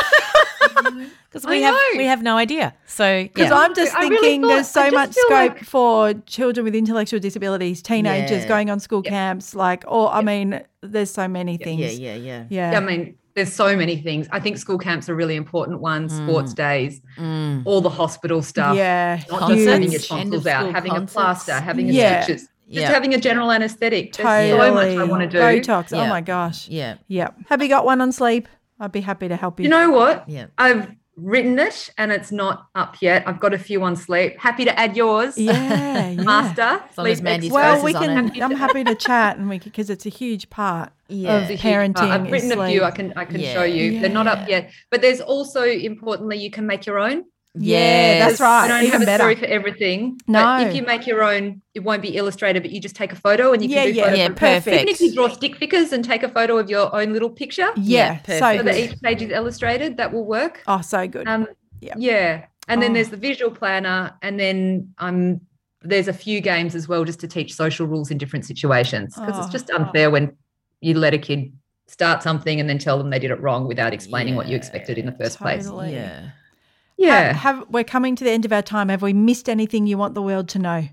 because we I have know. we have no idea. So Because yeah. I'm just I really thinking thought- there's so I just much feel scope like- for children with intellectual disabilities, teenagers Yeah. going on school camps, like, or I mean, there's so many things. yeah, yeah, yeah, Yeah. Yeah, I mean, there's so many things. I think school camps are really important ones, sports days, Mm. all the hospital stuff. Yeah, Not just having your huge. tonsils End of out, school having concerts. a plaster, having a Yeah. stitches, just Yeah. having a general anaesthetic. There's Totally. so much I want to do. Botox. Oh Yeah. my gosh. yeah, Yeah. Have you got one on sleep? I'd be happy to help you. You know what? yeah. I've written it and it's not up yet. I've got a few on sleep. Happy to add yours. yeah, yeah. Master. As long as sleep Mandy's expert. Well, face we is on can. it. I'm happy to chat, and we because it's a huge part Yeah. of It's a It's a huge parenting. part. I've is written a few. sleep. I can I can Yeah. show you. They're not Yeah. up yet. But there's also importantly you can make your own. Yeah, that's Yes. right. I don't Even have a better. story for everything. No. But if you make your own, it won't be illustrated, but you just take a photo and you Yeah, can do yeah. photo Yeah, from- perfect. Even if you draw stick figures and take a photo of your own little picture, Yeah, Yeah, so so that good. each page is illustrated, that will work. Oh, so good. Um, Yeah. yeah. And then Oh. there's the visual planner, and then um, there's a few games as well just to teach social rules in different situations because Oh. it's just unfair when you let a kid start something and then tell them they did it wrong without explaining what you expected in the first place. Totally. Yeah. Yeah. Have, have we're coming to the end of our time. Have we missed anything you want the world to know?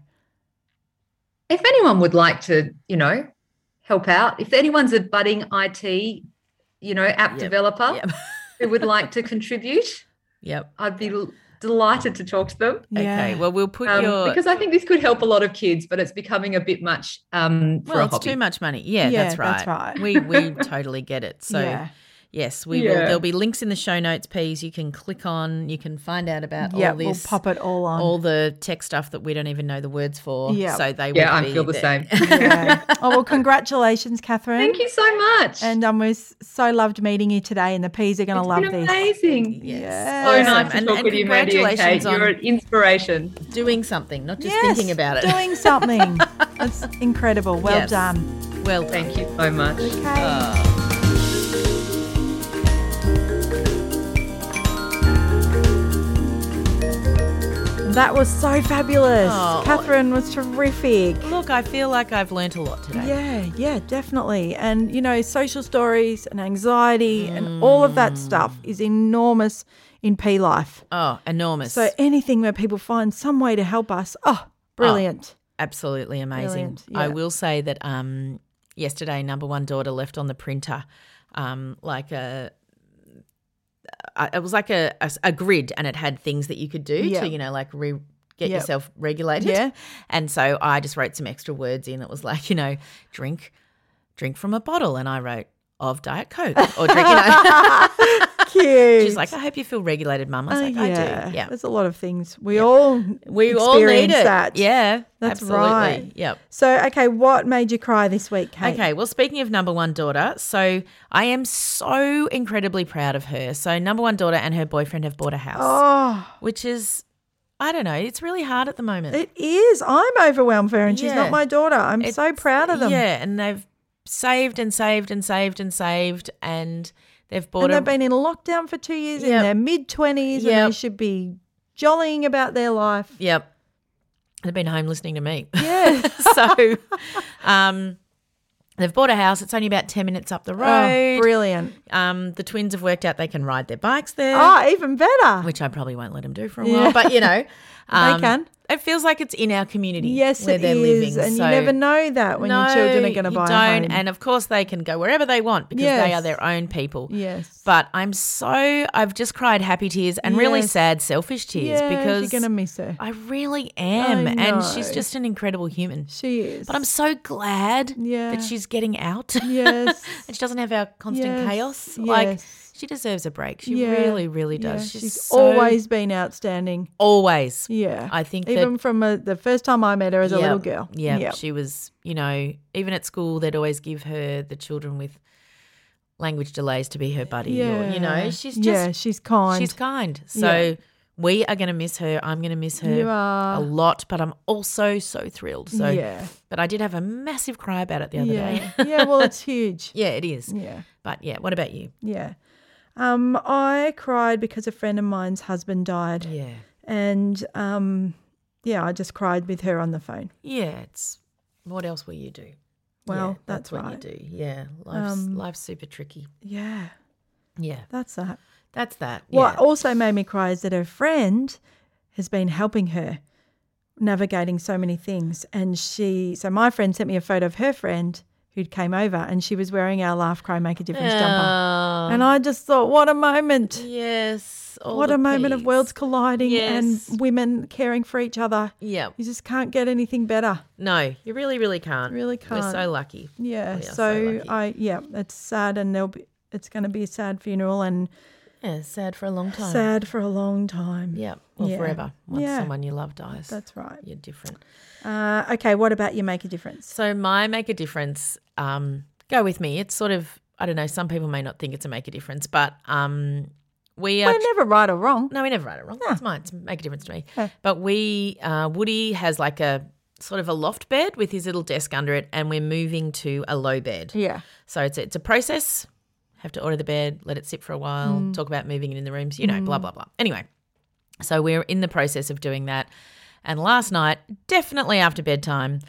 If anyone would like to, you know, help out, if anyone's a budding I T, you know, app Yep. developer Yep. who would like to contribute, Yep. I'd be l- delighted to talk to them. Yeah. Okay. Well, we'll put Um, your because I think this could help a lot of kids, but it's becoming a bit much um, for well, a it's hobby. too much money. Yeah, Yeah, that's right. that's right. We we totally get it. So Yeah. Yes, we Yeah. will. There'll be links in the show notes, Peas. You can click on, you can find out about Yeah, all we'll this. pop it all on. All the tech stuff that we don't even know the words for. Yeah. So they Yeah, will I be feel the there. same. Yeah. Oh, well, congratulations, Catherine. Thank you so much. And um, we s- so loved meeting you today, and the Peas are going to love It's been this. amazing. Yes. So Awesome. nice to And- talk and with you, Mandy and Kate. congratulations on- You're an inspiration. Doing something, not just Yes, thinking about it. doing something. That's incredible. Well Yes. done. Well, Thank you so much. Okay. That was so fabulous. Oh. Catherine was terrific. Look, I feel like I've learnt a lot today. Yeah, yeah, definitely. And, you know, social stories and anxiety and all of that stuff is enormous in P Life. Oh, enormous. So anything where people find some way to help us, oh, brilliant. Absolutely amazing. Brilliant, I yeah. will say that um, yesterday, number one daughter left on the printer um, like a, I- it was like a, a, a grid, and it had things that you could do Yeah. to, you know, like re, get Yep. yourself regulated. Yeah. And so I just wrote some extra words in. It was like, you know, drink, drink from a bottle. And I wrote of Diet Coke or drink, you know. Cute. She's like, I hope you feel regulated, Mum. I was Oh, like, yeah. I do. Yeah. There's a lot of things. We all We all need experience it. that. Yeah. That's absolutely. right. Yep. So, okay, what made you cry this week, Kate? Okay, well, speaking of number one daughter, so I am so incredibly proud of her. So number one daughter and her boyfriend have bought a house, Oh, which is, I don't know, it's really hard at the moment. it is. I'm overwhelmed for her, and she's Yeah. not my daughter. I'm It's- so proud of them. Yeah, and they've saved and saved and saved and saved, and they've bought And a they've been in lockdown for two years in Yep. their mid-twenties, and Yep. they should be jollying about their life. Yep. They've been home listening to me. Yeah. So um, they've bought a house. It's only about ten minutes up the Oh, road. brilliant. Um, the twins have worked out they can ride their bikes there. Oh, even better. Which I probably won't let them do for a Yeah. while. But, you know. um, can. It feels like it's in our community Yes, where it they're is. living. And so you never know that when your No, children are going to you buy don't. a home. And, of course, they can go wherever they want because they Yes. are their own people. Yes. But I'm so – I've just cried happy tears and really Yes. sad, selfish tears Yeah, because you're going to miss her. I really am. I And she's know. just an incredible human. She is. But I'm so glad Yeah. that she's getting out. Yes. and she doesn't have our constant Yes. chaos. Like, Yes. she deserves a break. She Yeah. really, really Yeah, does. She's, She's, so- always been outstanding. Always. Yeah. I think Even that, from a, the first time I met her as a Yep, little girl. Yeah, Yep. she was, you know, even at school, they'd always give her the children with language delays to be her buddy. Yeah. Or, you know, she's just, Yeah, she's kind. she's kind. So Yeah. we are going to miss her. I'm going to miss her You are. a lot, but I'm also so thrilled. So, Yeah. But I did have a massive cry about it the other yeah. day. yeah, well, it's huge. Yeah, it is. Yeah. But yeah, what about you? Yeah. Um, I cried because a friend of mine's husband died. Yeah. And um, yeah, I just cried with her on the phone. Yeah, it's what else will you do? Well, Yeah, that's, what right. you do. Yeah, life's Um, life's super tricky. Yeah, Yeah, that's that. that's that. What yeah. also made me cry is that her friend has been helping her navigating so many things. And she, so my friend sent me a photo of her friend who came over, and she was wearing our Laugh, Cry, Make a Difference jumper. Oh, And I just thought, what a moment. yes, all What the a moment of peas. worlds colliding Yes. and women caring for each other. Yeah, You just can't get anything better. no, you really, really can't. Really We're can't. so lucky. Yeah. We are so So, lucky. I yeah, it's sad, and there'll be it's going to be a sad funeral and Yeah, sad for a long time. sad for a long time. Yeah, well, Yeah. forever. Once Yeah. someone you love dies, That's right. you're different. Uh, okay, what about you make a difference? So my make a difference, um, go with me. It's sort of, I don't know, some people may not think it's a make a difference, but um, we are. We're never right or wrong. No, we never write it wrong. No. It's mine. It's make a difference to me. Okay. But we, uh, Woody has like a sort of a loft bed with his little desk under it, and we're moving to a low bed. Yeah. So it's it's a process. Have to order the bed, let it sit for a while, Mm. talk about moving it in the rooms, you know, blah, blah, blah. Anyway, so we're in the process of doing that. And last night, definitely after bedtime,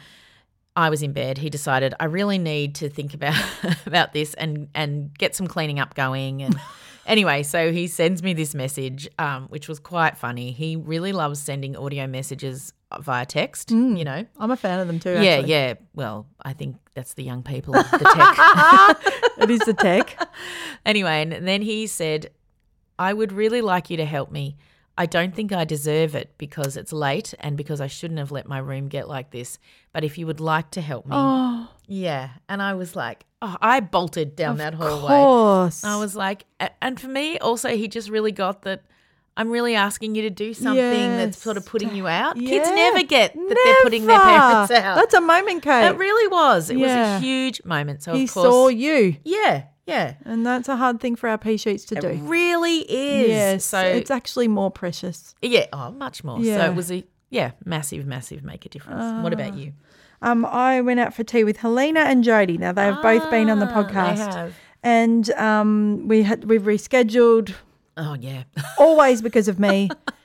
I was in bed. He decided I really need to think about about this and and get some cleaning up going. And anyway, so he sends me this message, um, which was quite funny. He really loves sending audio messages via text, Mm. you know. I'm a fan of them too. Yeah, actually. yeah. Well, I think that's the young people, the tech. It is the tech. Anyway, and then he said, I would really like you to help me. I don't think I deserve it because it's late and because I shouldn't have let my room get like this. But if you would like to help me. Oh. Yeah. And I was like, oh, I bolted down Of that hallway. course. I was like, and for me also, he just really got that I'm really asking you to do something that's Yes. sort of putting you out. Yeah. Kids never get that they're putting their Never. parents out. That's a moment, Kate. It really was. It Yeah. was a huge moment. So he of course, saw you. Yeah, yeah. And that's a hard thing for our pea shoots to It do. really is. Yes. So it's actually more precious. yeah, oh, much more. So Yeah. it was a yeah, massive, massive make a difference. What about you? Um, I went out for tea with Helena and Jodie. Now they have both been on the Ah, podcast, they have. and um, we had we've rescheduled. Oh yeah. Always because of me,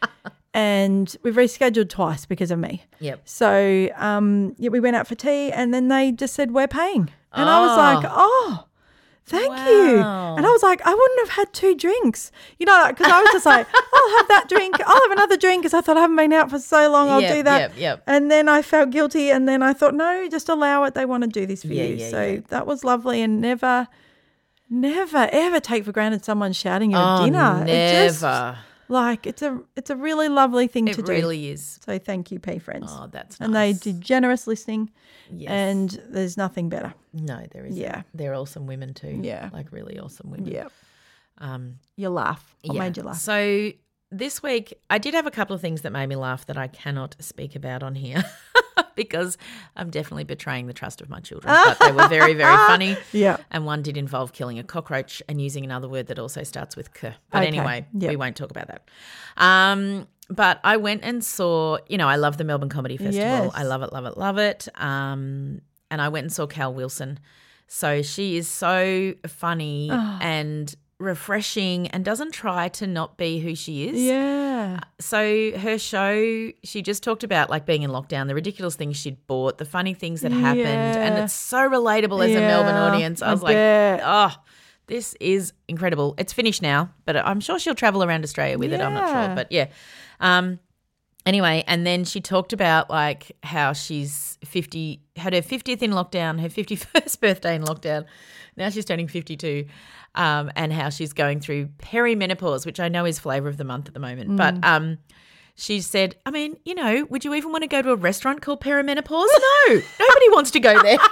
and we've rescheduled twice because of me. Yep. So um, yeah, we went out for tea, and then they just said we're paying, and I was like, oh. Thank you. Wow. And I was like, I wouldn't have had two drinks. You know, because I was just like, I'll have that drink. I'll have another drink because I thought I haven't been out for so long. I'll Yep, do that. yep, yep. And then I felt guilty. And then I thought, no, just allow it. They want to do this for Yeah, you. yeah, so yeah. that was lovely. And never, never, ever take for granted someone shouting you at Oh, dinner. It just, never. like, it's a it's a really lovely thing It to do. really is. So thank you, P Friends. Oh, that's And they nice. did generous listening. Yes. And there's nothing better. No, there isn't. Yeah. They're awesome women too. Yeah. Like really awesome women. Yeah. Um, You laugh. What yeah. made you laugh? So this week I did have a couple of things that made me laugh that I cannot speak about on here because I'm definitely betraying the trust of my children. But they were very, very funny. Yeah. And one did involve killing a cockroach and using another word that also starts with k. But Okay. anyway, Yep. we won't talk about that. Um, but I went and saw, you know, I love the Melbourne Comedy Festival. Yes. I love it, love it, love it. Um, and I went and saw Cal Wilson. So she is so funny Oh. and refreshing and doesn't try to not be who she is. Yeah. So her show, she just talked about like being in lockdown, the ridiculous things she'd bought, the funny things that happened. And Yeah. it's so relatable as a Melbourne Yeah, audience. I I was like, bet. oh, this is incredible. It's finished now, but I'm sure she'll travel around Australia with it. I'm not Yeah. sure. But yeah. Um, anyway, and then she talked about like how she's fifty, had her fiftieth in lockdown, her fifty-first birthday in lockdown. Now she's turning fifty-two. Um, and how she's going through perimenopause, which I know is flavour of the month at the moment. Mm. But um, she said, I mean, you know, would you even want to go to a restaurant called perimenopause? No, nobody wants to go there.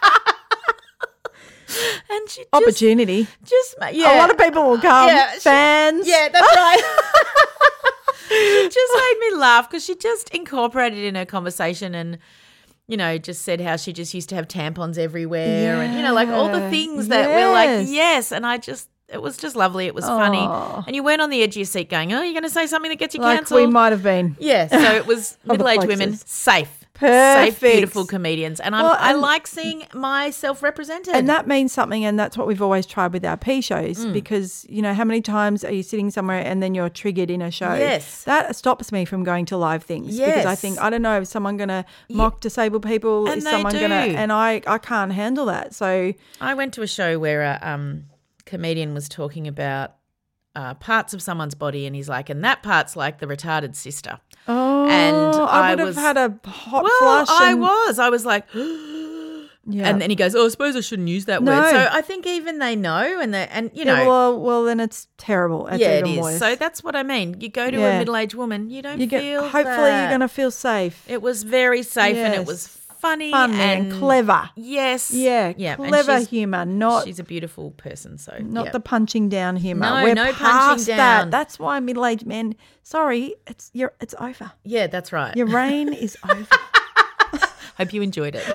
And she just, Opportunity. just ma- yeah. A lot of people will come. Yeah, she- Fans. Yeah, that's right. She just made me laugh because she just incorporated in her conversation and, you know, just said how she just used to have tampons everywhere and, you know, like all the Yeah. things that we're like, Yes. yes. And I just, it was just lovely. It was funny. Aw. And you weren't on the edge of your seat going, oh, you're going to say something that gets you Like cancelled? we might have been. Yeah, so it was Other middle-aged women, places. safe. Perfect. Safe, beautiful comedians. And I'm, Well, I and- like seeing myself represented. And that means something, and that's what we've always tried with our P shows Mm. because, you know, how many times are you sitting somewhere and then you're triggered in a show? Yes. That stops me from going to live things because I Yes. think, I don't know, is someone going to mock disabled people? And is they someone do. going to, and I, I can't handle that. So, I went to a show where a um, comedian was talking about uh, parts of someone's body and he's like, and that part's like the retarded sister. oh, And I I would was- have had a hot Well, flush. I and- was. I was like, Yeah. and then he goes, oh, I suppose I shouldn't use that No. word. So I think even they know and they and you Yeah, know well, well, then it's terrible. It's yeah, it even is. worse. So that's what I mean. You go to Yeah. a middle-aged woman, you don't you get, feel hopefully that. you're going to feel safe. It was very safe and it Yes. was funny, Funny and clever. Yes. Yeah, Yeah. and clever she's- humour, not she's a beautiful person. So not yeah. the punching down humour. No, We're no punching past down. that. That's why middle-aged men. Sorry, it's you're, it's over. Yeah, that's right. Your reign is over. Hope you enjoyed it.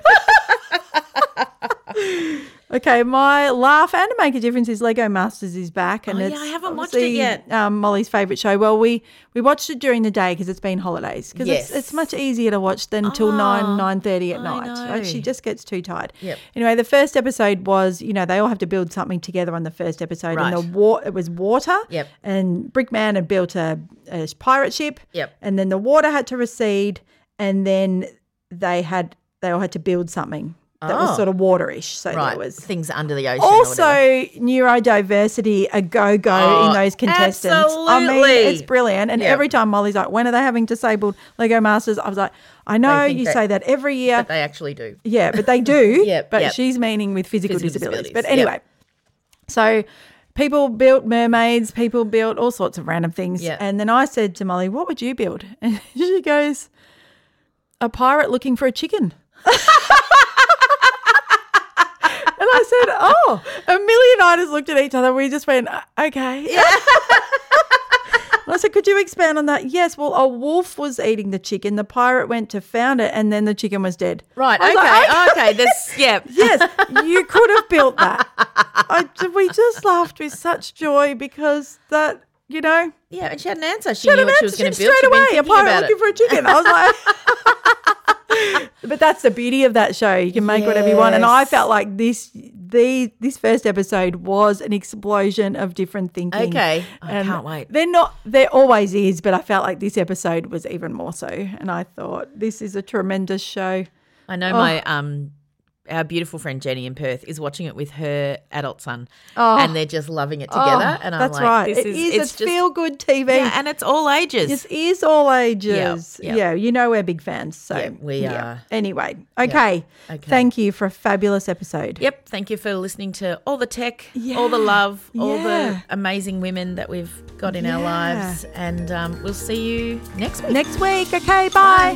Okay, my laugh and to make a difference is Lego Masters is back, and Oh, yeah, it's I haven't watched it obviously, yet. Um, Molly's favourite show. Well, we we watched it during the day because it's been holidays. Because Yes. it's it's much easier to watch than till Oh, nine nine thirty at I night. know. Like, she just gets too tired. Yep. Anyway, the first episode was, you know, they all have to build something together on the first episode, and Right. the war it was water. Yep. And Brickman had built a, a pirate ship. Yep. And then the water had to recede, and then they had they all had to build something that was Oh. sort of waterish. So right. there was things under the ocean. or also whatever. neurodiversity a go go Oh, in those contestants. I mean, absolutely. it's brilliant. And Yep. every time Molly's like, "When are they having disabled Lego Masters?" I was like, "I know think you that- say that every year." But they actually do. Yeah, but they do. Yep, But yep. she's meaning with physical, Physical disabilities. disabilities, But anyway, yep. so people built mermaids, people built all sorts of random things. Yeah. And then I said to Molly, what would you build? And she goes, a pirate looking for a chicken. And I said, oh, Amelia looked at each other. We just went, okay. Yeah. I said, could you expand on that? Yes. Well, a wolf was eating the chicken. The pirate went to found it, and then the chicken was dead. Right. I Okay. was like, okay. This. Yeah. Yes, you could have built that. I, we just laughed with such joy because that, you know. Yeah, and she had an answer. She, She had knew an what she was answer going to straight build. She'd been away. A thinking pirate about looking it. for a chicken. I was like, but that's the beauty of that show. You can make whatever you want. And I Yes. felt like this, the this first episode was an explosion of different thinking. Okay. I And can't wait. They're not. There always is, but I felt like this episode was even more so. And I thought this is a tremendous show. I know Oh. my um, our beautiful friend Jenny in Perth is watching it with her adult son, Oh. and they're just loving it together. Oh, and I'm that's like, right. this It is is. it's It's just feel good T V. Yeah, and it's all ages. It is all ages. Yeah, yeah. Yeah, you know we're big fans. So Yeah, we yeah. are. Anyway, okay. Okay. Thank you for a fabulous episode. Yep. Thank you for listening to all the tech, all the love, all Yeah. the amazing women that we've got in our Yeah. lives, and um, we'll see you next week. Next week. Okay, bye.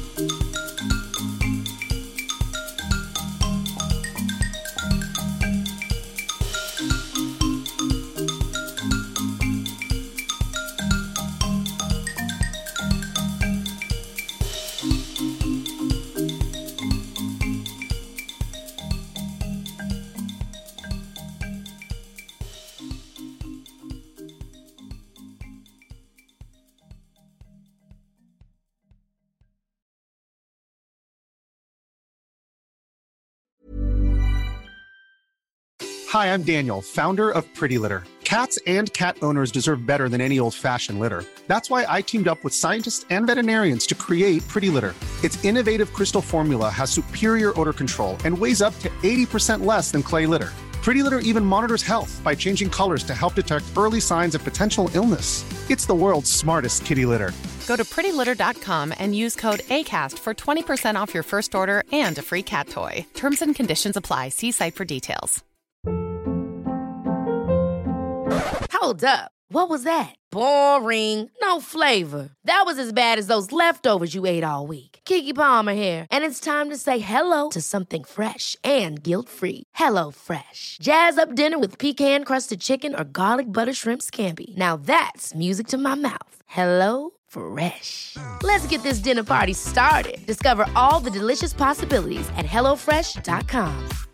Hi, I'm Daniel, founder of Pretty Litter. Cats and cat owners deserve better than any old-fashioned litter. That's why I teamed up with scientists and veterinarians to create Pretty Litter. Its innovative crystal formula has superior odor control and weighs up to eighty percent less than clay litter. Pretty Litter even monitors health by changing colors to help detect early signs of potential illness. It's the world's smartest kitty litter. Go to pretty litter dot com and use code ACAST for twenty percent off your first order and a free cat toy. Terms and conditions apply. See site for details. Hold up. What was that? Boring. No flavor. That was as bad as those leftovers you ate all week. Keke Palmer here, and it's time to say hello to something fresh and guilt-free. Hello Fresh. Jazz up dinner with pecan-crusted chicken or garlic butter shrimp scampi. Now that's music to my mouth. Hello Fresh. Let's get this dinner party started. Discover all the delicious possibilities at hello fresh dot com.